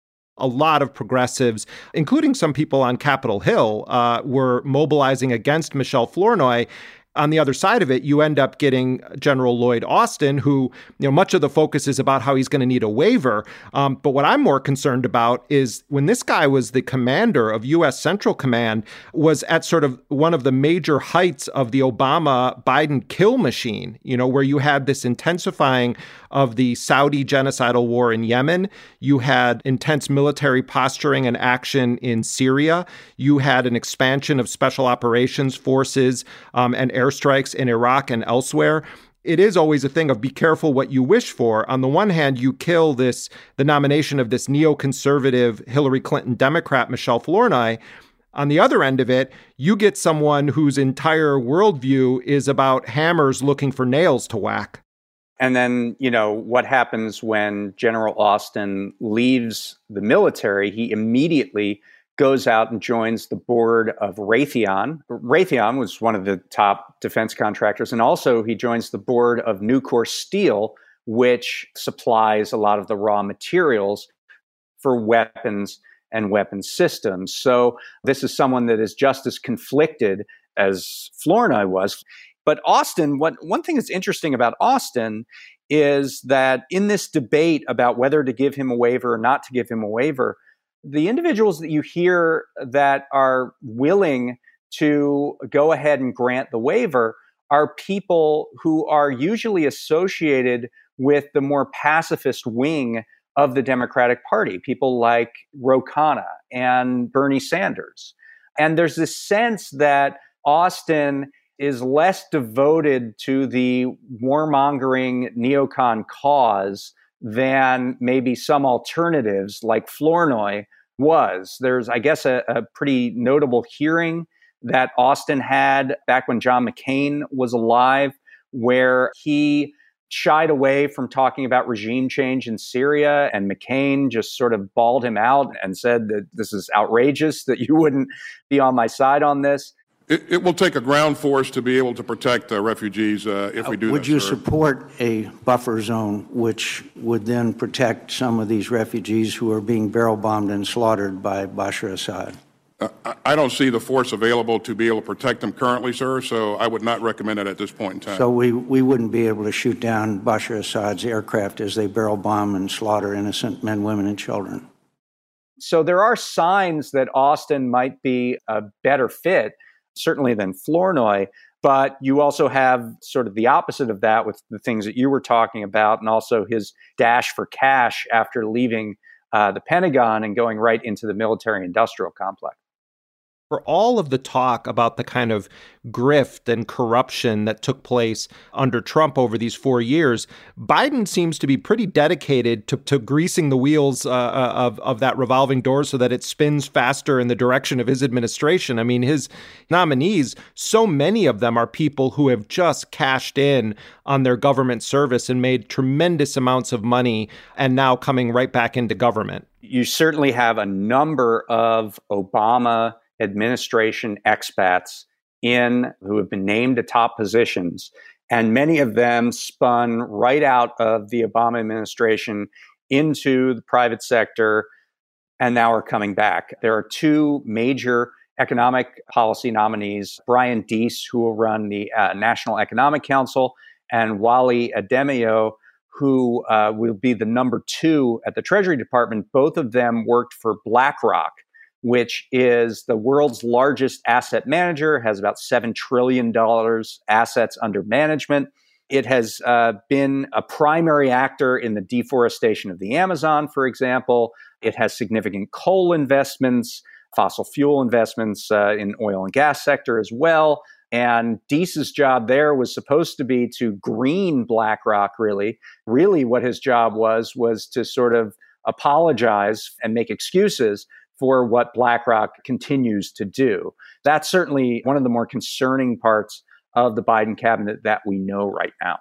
A lot of progressives, including some people on Capitol Hill, uh, were mobilizing against Michelle Flournoy. On the other side of it, you end up getting General Lloyd Austin, who, you know, much of the focus is about how he's going to need a waiver. Um, but what I'm more concerned about is when this guy was the commander of U S Central Command, was at sort of one of the major heights of the Obama-Biden kill machine, you know, where you had this intensifying of the Saudi genocidal war in Yemen. You had intense military posturing and action in Syria. You had an expansion of special operations forces um, and airstrikes in Iraq and elsewhere. It is always a thing of be careful what you wish for. On the one hand, you kill this, the nomination of this neoconservative Hillary Clinton Democrat, Michelle Flournoy. On the other end of it, you get someone whose entire worldview is about hammers looking for nails to whack. And then, you know, what happens when General Austin leaves the military? He immediately goes out and joins the board of Raytheon. Raytheon was one of the top defense contractors. And also he joins the board of Nucor Steel, which supplies a lot of the raw materials for weapons and weapons systems. So this is someone that is just as conflicted as Flournoy was. But Austin, what, one thing that's interesting about Austin is that in this debate about whether to give him a waiver or not to give him a waiver, the individuals that you hear that are willing to go ahead and grant the waiver are people who are usually associated with the more pacifist wing of the Democratic Party, people like Ro Khanna and Bernie Sanders. And there's this sense that Austin is less devoted to the warmongering neocon cause than maybe some alternatives like Flournoy was. There's, I guess, a, a pretty notable hearing that Austin had back when John McCain was alive, where he shied away from talking about regime change in Syria, and McCain just sort of bawled him out and said that this is outrageous, that you wouldn't be on my side on this. It, it will take a ground force to be able to protect uh, refugees uh, if we do uh, Would that, you sir. support a buffer zone which would then protect some of these refugees who are being barrel bombed and slaughtered by Bashar Assad? Uh, I don't see the force available to be able to protect them currently, sir, so I would not recommend it at this point in time. So we, we wouldn't be able to shoot down Bashar Assad's aircraft as they barrel bomb and slaughter innocent men, women, and children. So there are signs that Austin might be a better fit, certainly than Flournoy, but you also have sort of the opposite of that with the things that you were talking about, and also his dash for cash after leaving uh, the Pentagon and going right into the military-industrial complex. For all of the talk about the kind of grift and corruption that took place under Trump over these four years, Biden seems to be pretty dedicated to, to greasing the wheels uh, of, of that revolving door so that it spins faster in the direction of his administration. I mean, his nominees, so many of them are people who have just cashed in on their government service and made tremendous amounts of money and now coming right back into government. You certainly have a number of Obama administration expats in who have been named to top positions, and many of them spun right out of the Obama administration into the private sector and now are coming back. There are two major economic policy nominees, Brian Deese, who will run the uh, National Economic Council, and Wally Adeyemo, who uh, will be the number two at the Treasury Department. Both of them worked for BlackRock, which is the world's largest asset manager, has about seven trillion dollars assets under management. It has uh, been a primary actor in the deforestation of the Amazon, for example. It has significant coal investments, fossil fuel investments uh, in oil and gas sector as well. And Deese's job there was supposed to be to green BlackRock, really. Really what his job was, was to sort of apologize and make excuses for what BlackRock continues to do. That's certainly one of the more concerning parts of the Biden cabinet that we know right now.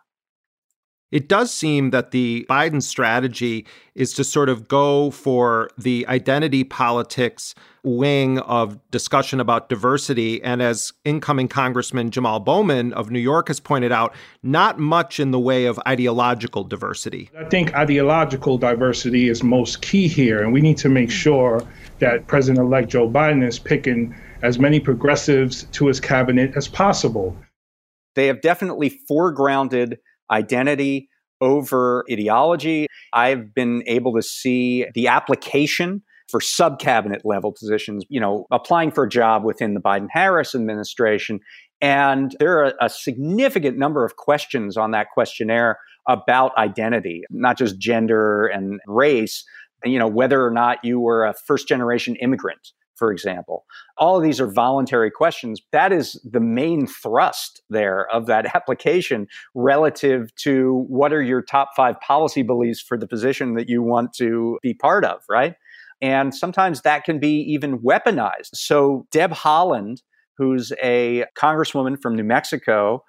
It does seem that the Biden strategy is to sort of go for the identity politics wing of discussion about diversity. And as incoming Congressman Jamal Bowman of New York has pointed out, not much in the way of ideological diversity. I think ideological diversity is most key here. And we need to make sure that President-elect Joe Biden is picking as many progressives to his cabinet as possible. They have definitely foregrounded identity over ideology. I've been able to see the application for sub-cabinet level positions, you know, applying for a job within the Biden-Harris administration. And there are a significant number of questions on that questionnaire about identity, not just gender and race, you know, whether or not you were a first-generation immigrant, for example. All of these are voluntary questions. That is the main thrust there of that application relative to what are your top five policy beliefs for the position that you want to be part of, right? And sometimes that can be even weaponized. So Deb Haaland, who's a congresswoman from New Mexico,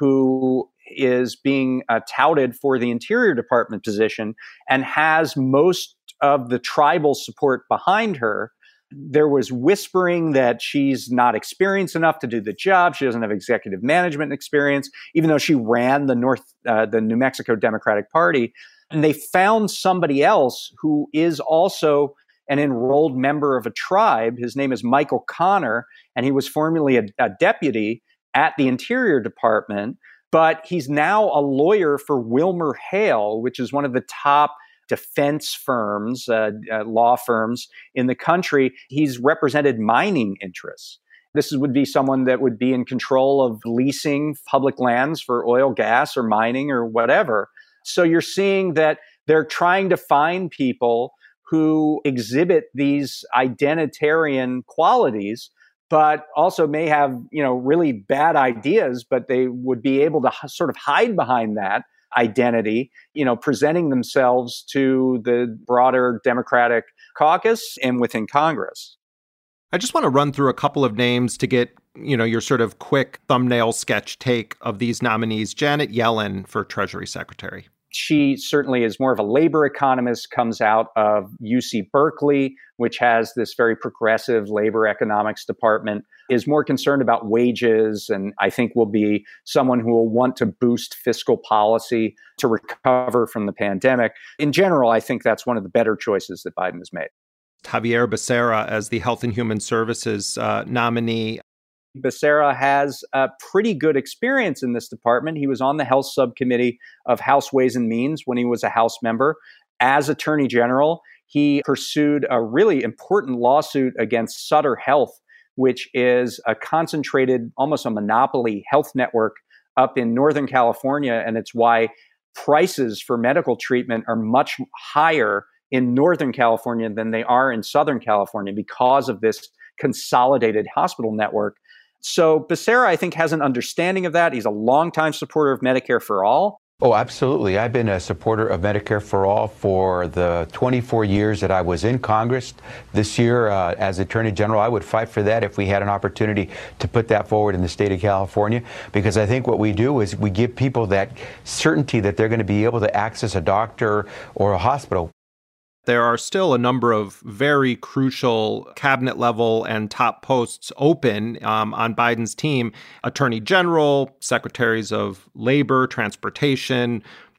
who is being uh, touted for the Interior Department position and has most of the tribal support behind her. There was whispering that she's not experienced enough to do the job. She doesn't have executive management experience, even though she ran the North, uh, the New Mexico Democratic Party. And they found somebody else who is also an enrolled member of a tribe. His name is Michael Connor, and he was formerly a, a deputy at the Interior Department. But he's now a lawyer for Wilmer Hale, which is one of the top defense firms, uh, uh, law firms in the country. He's represented mining interests. This would be someone that would be in control of leasing public lands for oil, gas, or mining or whatever. So you're seeing that they're trying to find people who exhibit these identitarian qualities, but also may have, you know, really bad ideas, but they would be able to h- sort of hide behind that identity, you know, presenting themselves to the broader Democratic caucus and within Congress. I just want to run through a couple of names to get, you know, your sort of quick thumbnail sketch take of these nominees. Janet Yellen for Treasury Secretary. She certainly is more of a labor economist, comes out of U C Berkeley, which has this very progressive labor economics department, is more concerned about wages, and I think will be someone who will want to boost fiscal policy to recover from the pandemic. In general, I think that's one of the better choices that Biden has made. Xavier Becerra as the Health and Human Services uh, nominee. Becerra has a pretty good experience in this department. He was on the Health Subcommittee of House Ways and Means when he was a House member. As Attorney General, he pursued a really important lawsuit against Sutter Health, which is a concentrated, almost a monopoly health network up in Northern California. And it's why prices for medical treatment are much higher in Northern California than they are in Southern California because of this consolidated hospital network. So Becerra, I think, has an understanding of that. He's a longtime supporter of Medicare for All. Oh, absolutely. I've been a supporter of Medicare for All for the twenty-four years that I was in Congress. This year, uh, as Attorney General, I would fight for that if we had an opportunity to put that forward in the state of California, because I think what we do is we give people that certainty that they're going to be able to access a doctor or a hospital. There are still a number of very crucial cabinet level and top posts open um, on Biden's team. Attorney General, Secretaries of Labor, Transportation,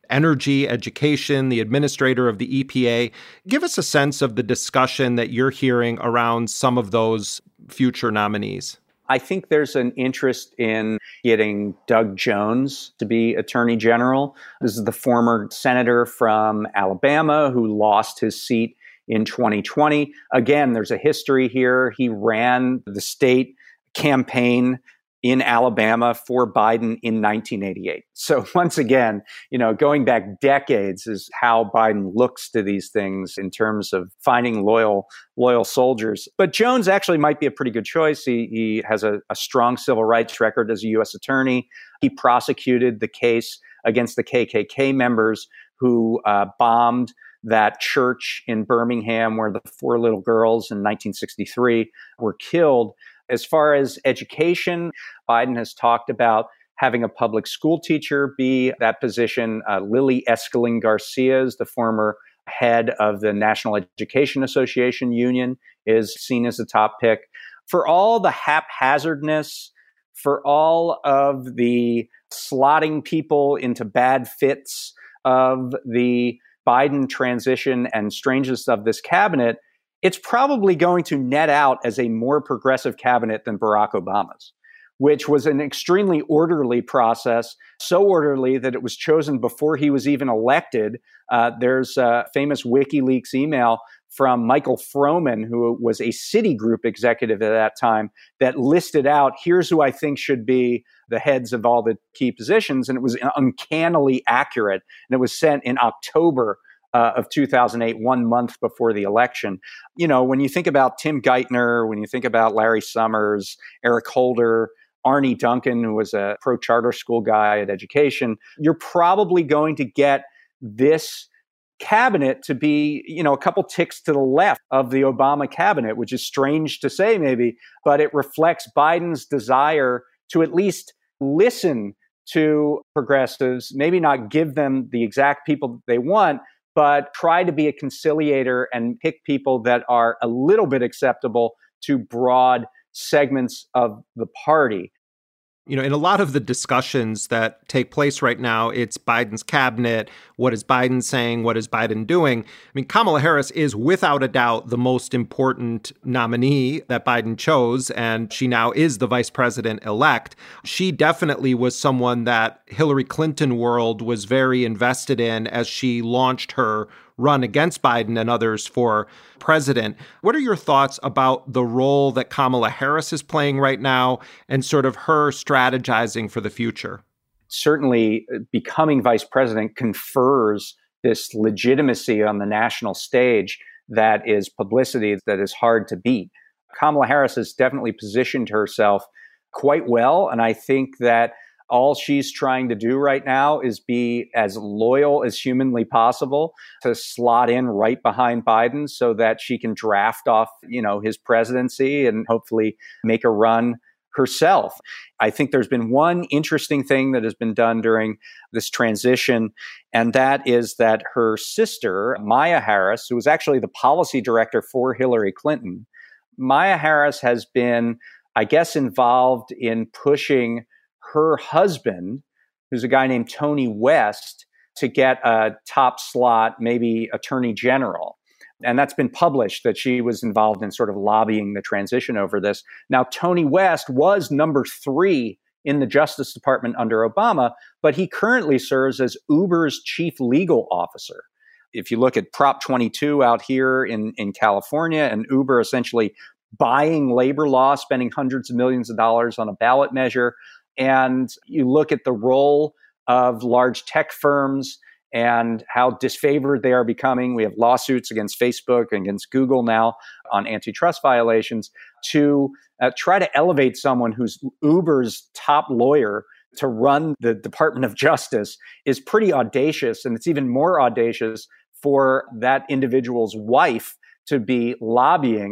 energy, education, the administrator of the E P A. Give us a sense of the discussion that you're hearing around some of those future nominees. I think there's an interest in getting Doug Jones to be Attorney General. This is the former senator from Alabama who lost his seat in twenty twenty. Again, there's a history here. He ran the state campaign in Alabama for Biden in nineteen eighty-eight. So once again, you know, going back decades is how Biden looks to these things in terms of finding loyal, loyal soldiers. But Jones actually might be a pretty good choice. He, he has a, a strong civil rights record as a U S attorney. He prosecuted the case against the K K K members who uh, bombed that church in Birmingham where the four little girls in nineteen sixty-three were killed. As far as education, Biden has talked about having a public school teacher be that position. Uh, Lily Escalin Garcia is the former head of the National Education Association Union, is seen as a top pick. For all the haphazardness, for all of the slotting people into bad fits of the Biden transition and strangeness of this cabinet, it's probably going to net out as a more progressive cabinet than Barack Obama's, which was an extremely orderly process, so orderly that it was chosen before he was even elected. Uh, there's a famous WikiLeaks email from Michael Froman, who was a Citigroup executive at that time, that listed out, here's who I think should be the heads of all the key positions. And it was uncannily accurate. And it was sent in October Uh, of two thousand eight, one month before the election. You know, when you think about Tim Geithner, when you think about Larry Summers, Eric Holder, Arnie Duncan, who was a pro-charter school guy at education, you're probably going to get this cabinet to be, you know, a couple ticks to the left of the Obama cabinet, which is strange to say maybe, but it reflects Biden's desire to at least listen to progressives, maybe not give them the exact people they want, but try to be a conciliator and pick people that are a little bit acceptable to broad segments of the party. You know, in a lot of the discussions that take place right now, it's Biden's cabinet. What is Biden saying? What is Biden doing? I mean, Kamala Harris is without a doubt the most important nominee that Biden chose, and she now is the vice president-elect. She definitely was someone that Hillary Clinton world was very invested in as she launched her run against Biden and others for president. What are your thoughts about the role that Kamala Harris is playing right now and sort of her strategizing for the future? Certainly, becoming vice president confers this legitimacy on the national stage that is publicity that is hard to beat. Kamala Harris has definitely positioned herself quite well, and I think that all she's trying to do right now is be as loyal as humanly possible to slot in right behind Biden so that she can draft off, you know, his presidency and hopefully make a run herself. I think there's been one interesting thing that has been done during this transition, and that is that her sister, Maya Harris, who was actually the policy director for Hillary Clinton, Maya Harris has been, I guess, involved in pushing her husband, who's a guy named Tony West, to get a top slot, maybe attorney general. And that's been published that she was involved in sort of lobbying the transition over this. Now, Tony West was number three in the Justice Department under Obama, but he currently serves as Uber's chief legal officer. If you look at Prop twenty-two out here in, in California, and Uber essentially buying labor law, spending hundreds of millions of dollars on a ballot measure, and you look at the role of large tech firms and how disfavored they are becoming. We have lawsuits against Facebook and against Google now on antitrust violations to uh, try to elevate someone who's Uber's top lawyer to run the Department of Justice is pretty audacious. And it's even more audacious for that individual's wife to be lobbying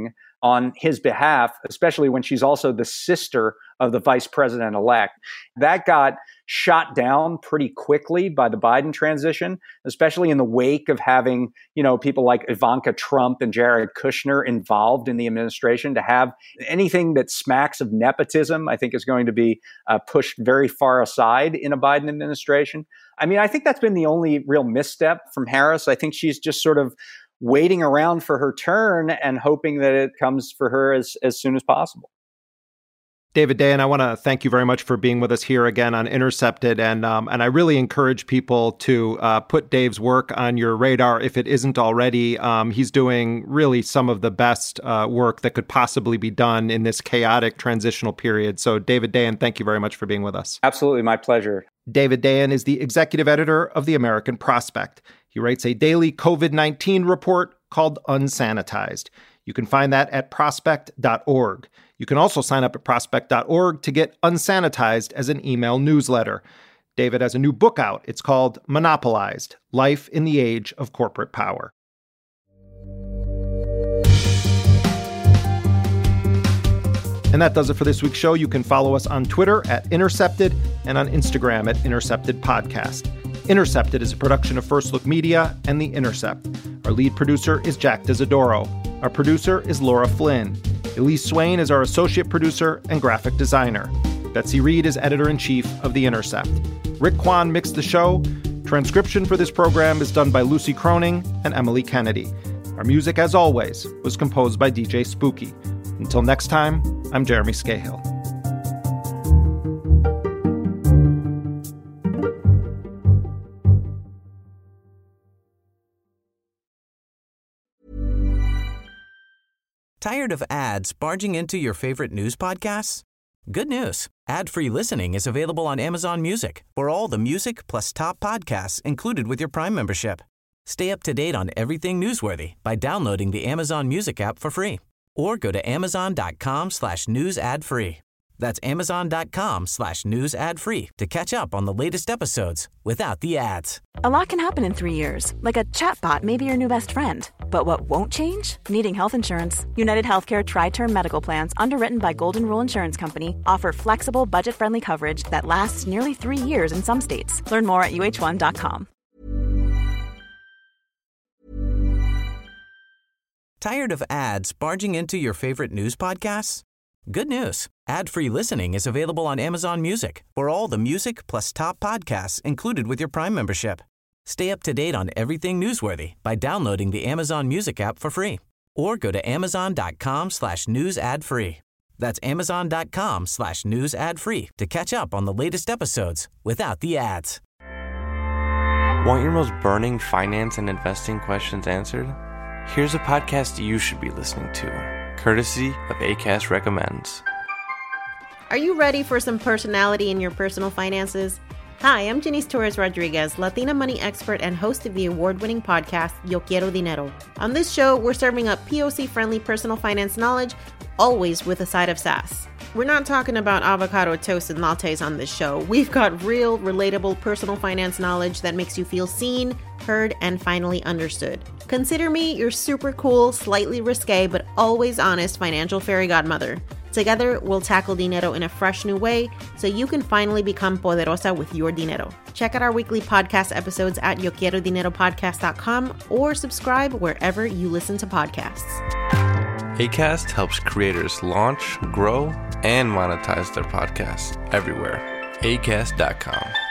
on his behalf, especially when she's also the sister of the vice president-elect. That got shot down pretty quickly by the Biden transition, especially in the wake of having, you know, people like Ivanka Trump and Jared Kushner involved in the administration. To have anything that smacks of nepotism, I think is going to be uh, pushed very far aside in a Biden administration. I mean, I think that's been the only real misstep from Harris. I think she's just sort of waiting around for her turn and hoping that it comes for her as, as soon as possible. David Dayen, I want to thank you very much for being with us here again on Intercepted. And um, and I really encourage people to uh, put Dave's work on your radar if it isn't already. Um, he's doing really some of the best uh, work that could possibly be done in this chaotic transitional period. So David Dayen, thank you very much for being with us. Absolutely. My pleasure. David Dayen is the executive editor of The American Prospect. He writes a daily COVID nineteen report called Unsanitized. You can find that at prospect dot org. You can also sign up at prospect dot org to get Unsanitized as an email newsletter. David has a new book out. It's called Monopolized: Life in the Age of Corporate Power. And that does it for this week's show. You can follow us on Twitter at Intercepted and on Instagram at Intercepted Podcast. Intercepted is a production of First Look Media and The Intercept. Our lead producer is Jack Desidoro. Our producer is Laura Flynn. Elise Swain is our associate producer and graphic designer. Betsy Reed is editor-in-chief of The Intercept. Rick Kwan mixed the show. Transcription for this program is done by Lucy Croning and Emily Kennedy. Our music, as always, was composed by D J Spooky. Until next time, I'm Jeremy Scahill. Tired of ads barging into your favorite news podcasts? Good news. Ad-free listening is available on Amazon Music for all the music plus top podcasts included with your Prime membership. Stay up to date on everything newsworthy by downloading the Amazon Music app for free or go to amazon.com slash news ad free. That's amazon.com slash news ad free to catch up on the latest episodes without the ads. A lot can happen in three years, like a chatbot may be your new best friend. But what won't change? Needing health insurance. United Healthcare Tri-Term Medical Plans, underwritten by Golden Rule Insurance Company, offer flexible, budget-friendly coverage that lasts nearly three years in some states. Learn more at U H one dot com. Tired of ads barging into your favorite news podcasts? Good news. Ad-free listening is available on Amazon Music for all the music plus top podcasts included with your Prime membership. Stay up to date on everything newsworthy by downloading the Amazon Music app for free or go to amazon.com slash news ad free. That's amazon.com slash news ad free to catch up on the latest episodes without the ads. Want your most burning finance and investing questions answered? Here's a podcast you should be listening to, courtesy of Acast Recommends. Are you ready for some personality in your personal finances? Hi, I'm Janice Torres Rodriguez, Latina money expert and host of the award-winning podcast, Yo Quiero Dinero. On this show, we're serving up P O C-friendly personal finance knowledge, always with a side of sass. We're not talking about avocado toast and lattes on this show. We've got real, relatable personal finance knowledge that makes you feel seen, heard, and finally understood. Consider me your super cool, slightly risque, but always honest financial fairy godmother. Together, we'll tackle dinero in a fresh new way so you can finally become poderosa with your dinero. Check out our weekly podcast episodes at yo quiero dinero podcast dot com or subscribe wherever you listen to podcasts. Acast helps creators launch, grow, and monetize their podcasts everywhere. acast dot com.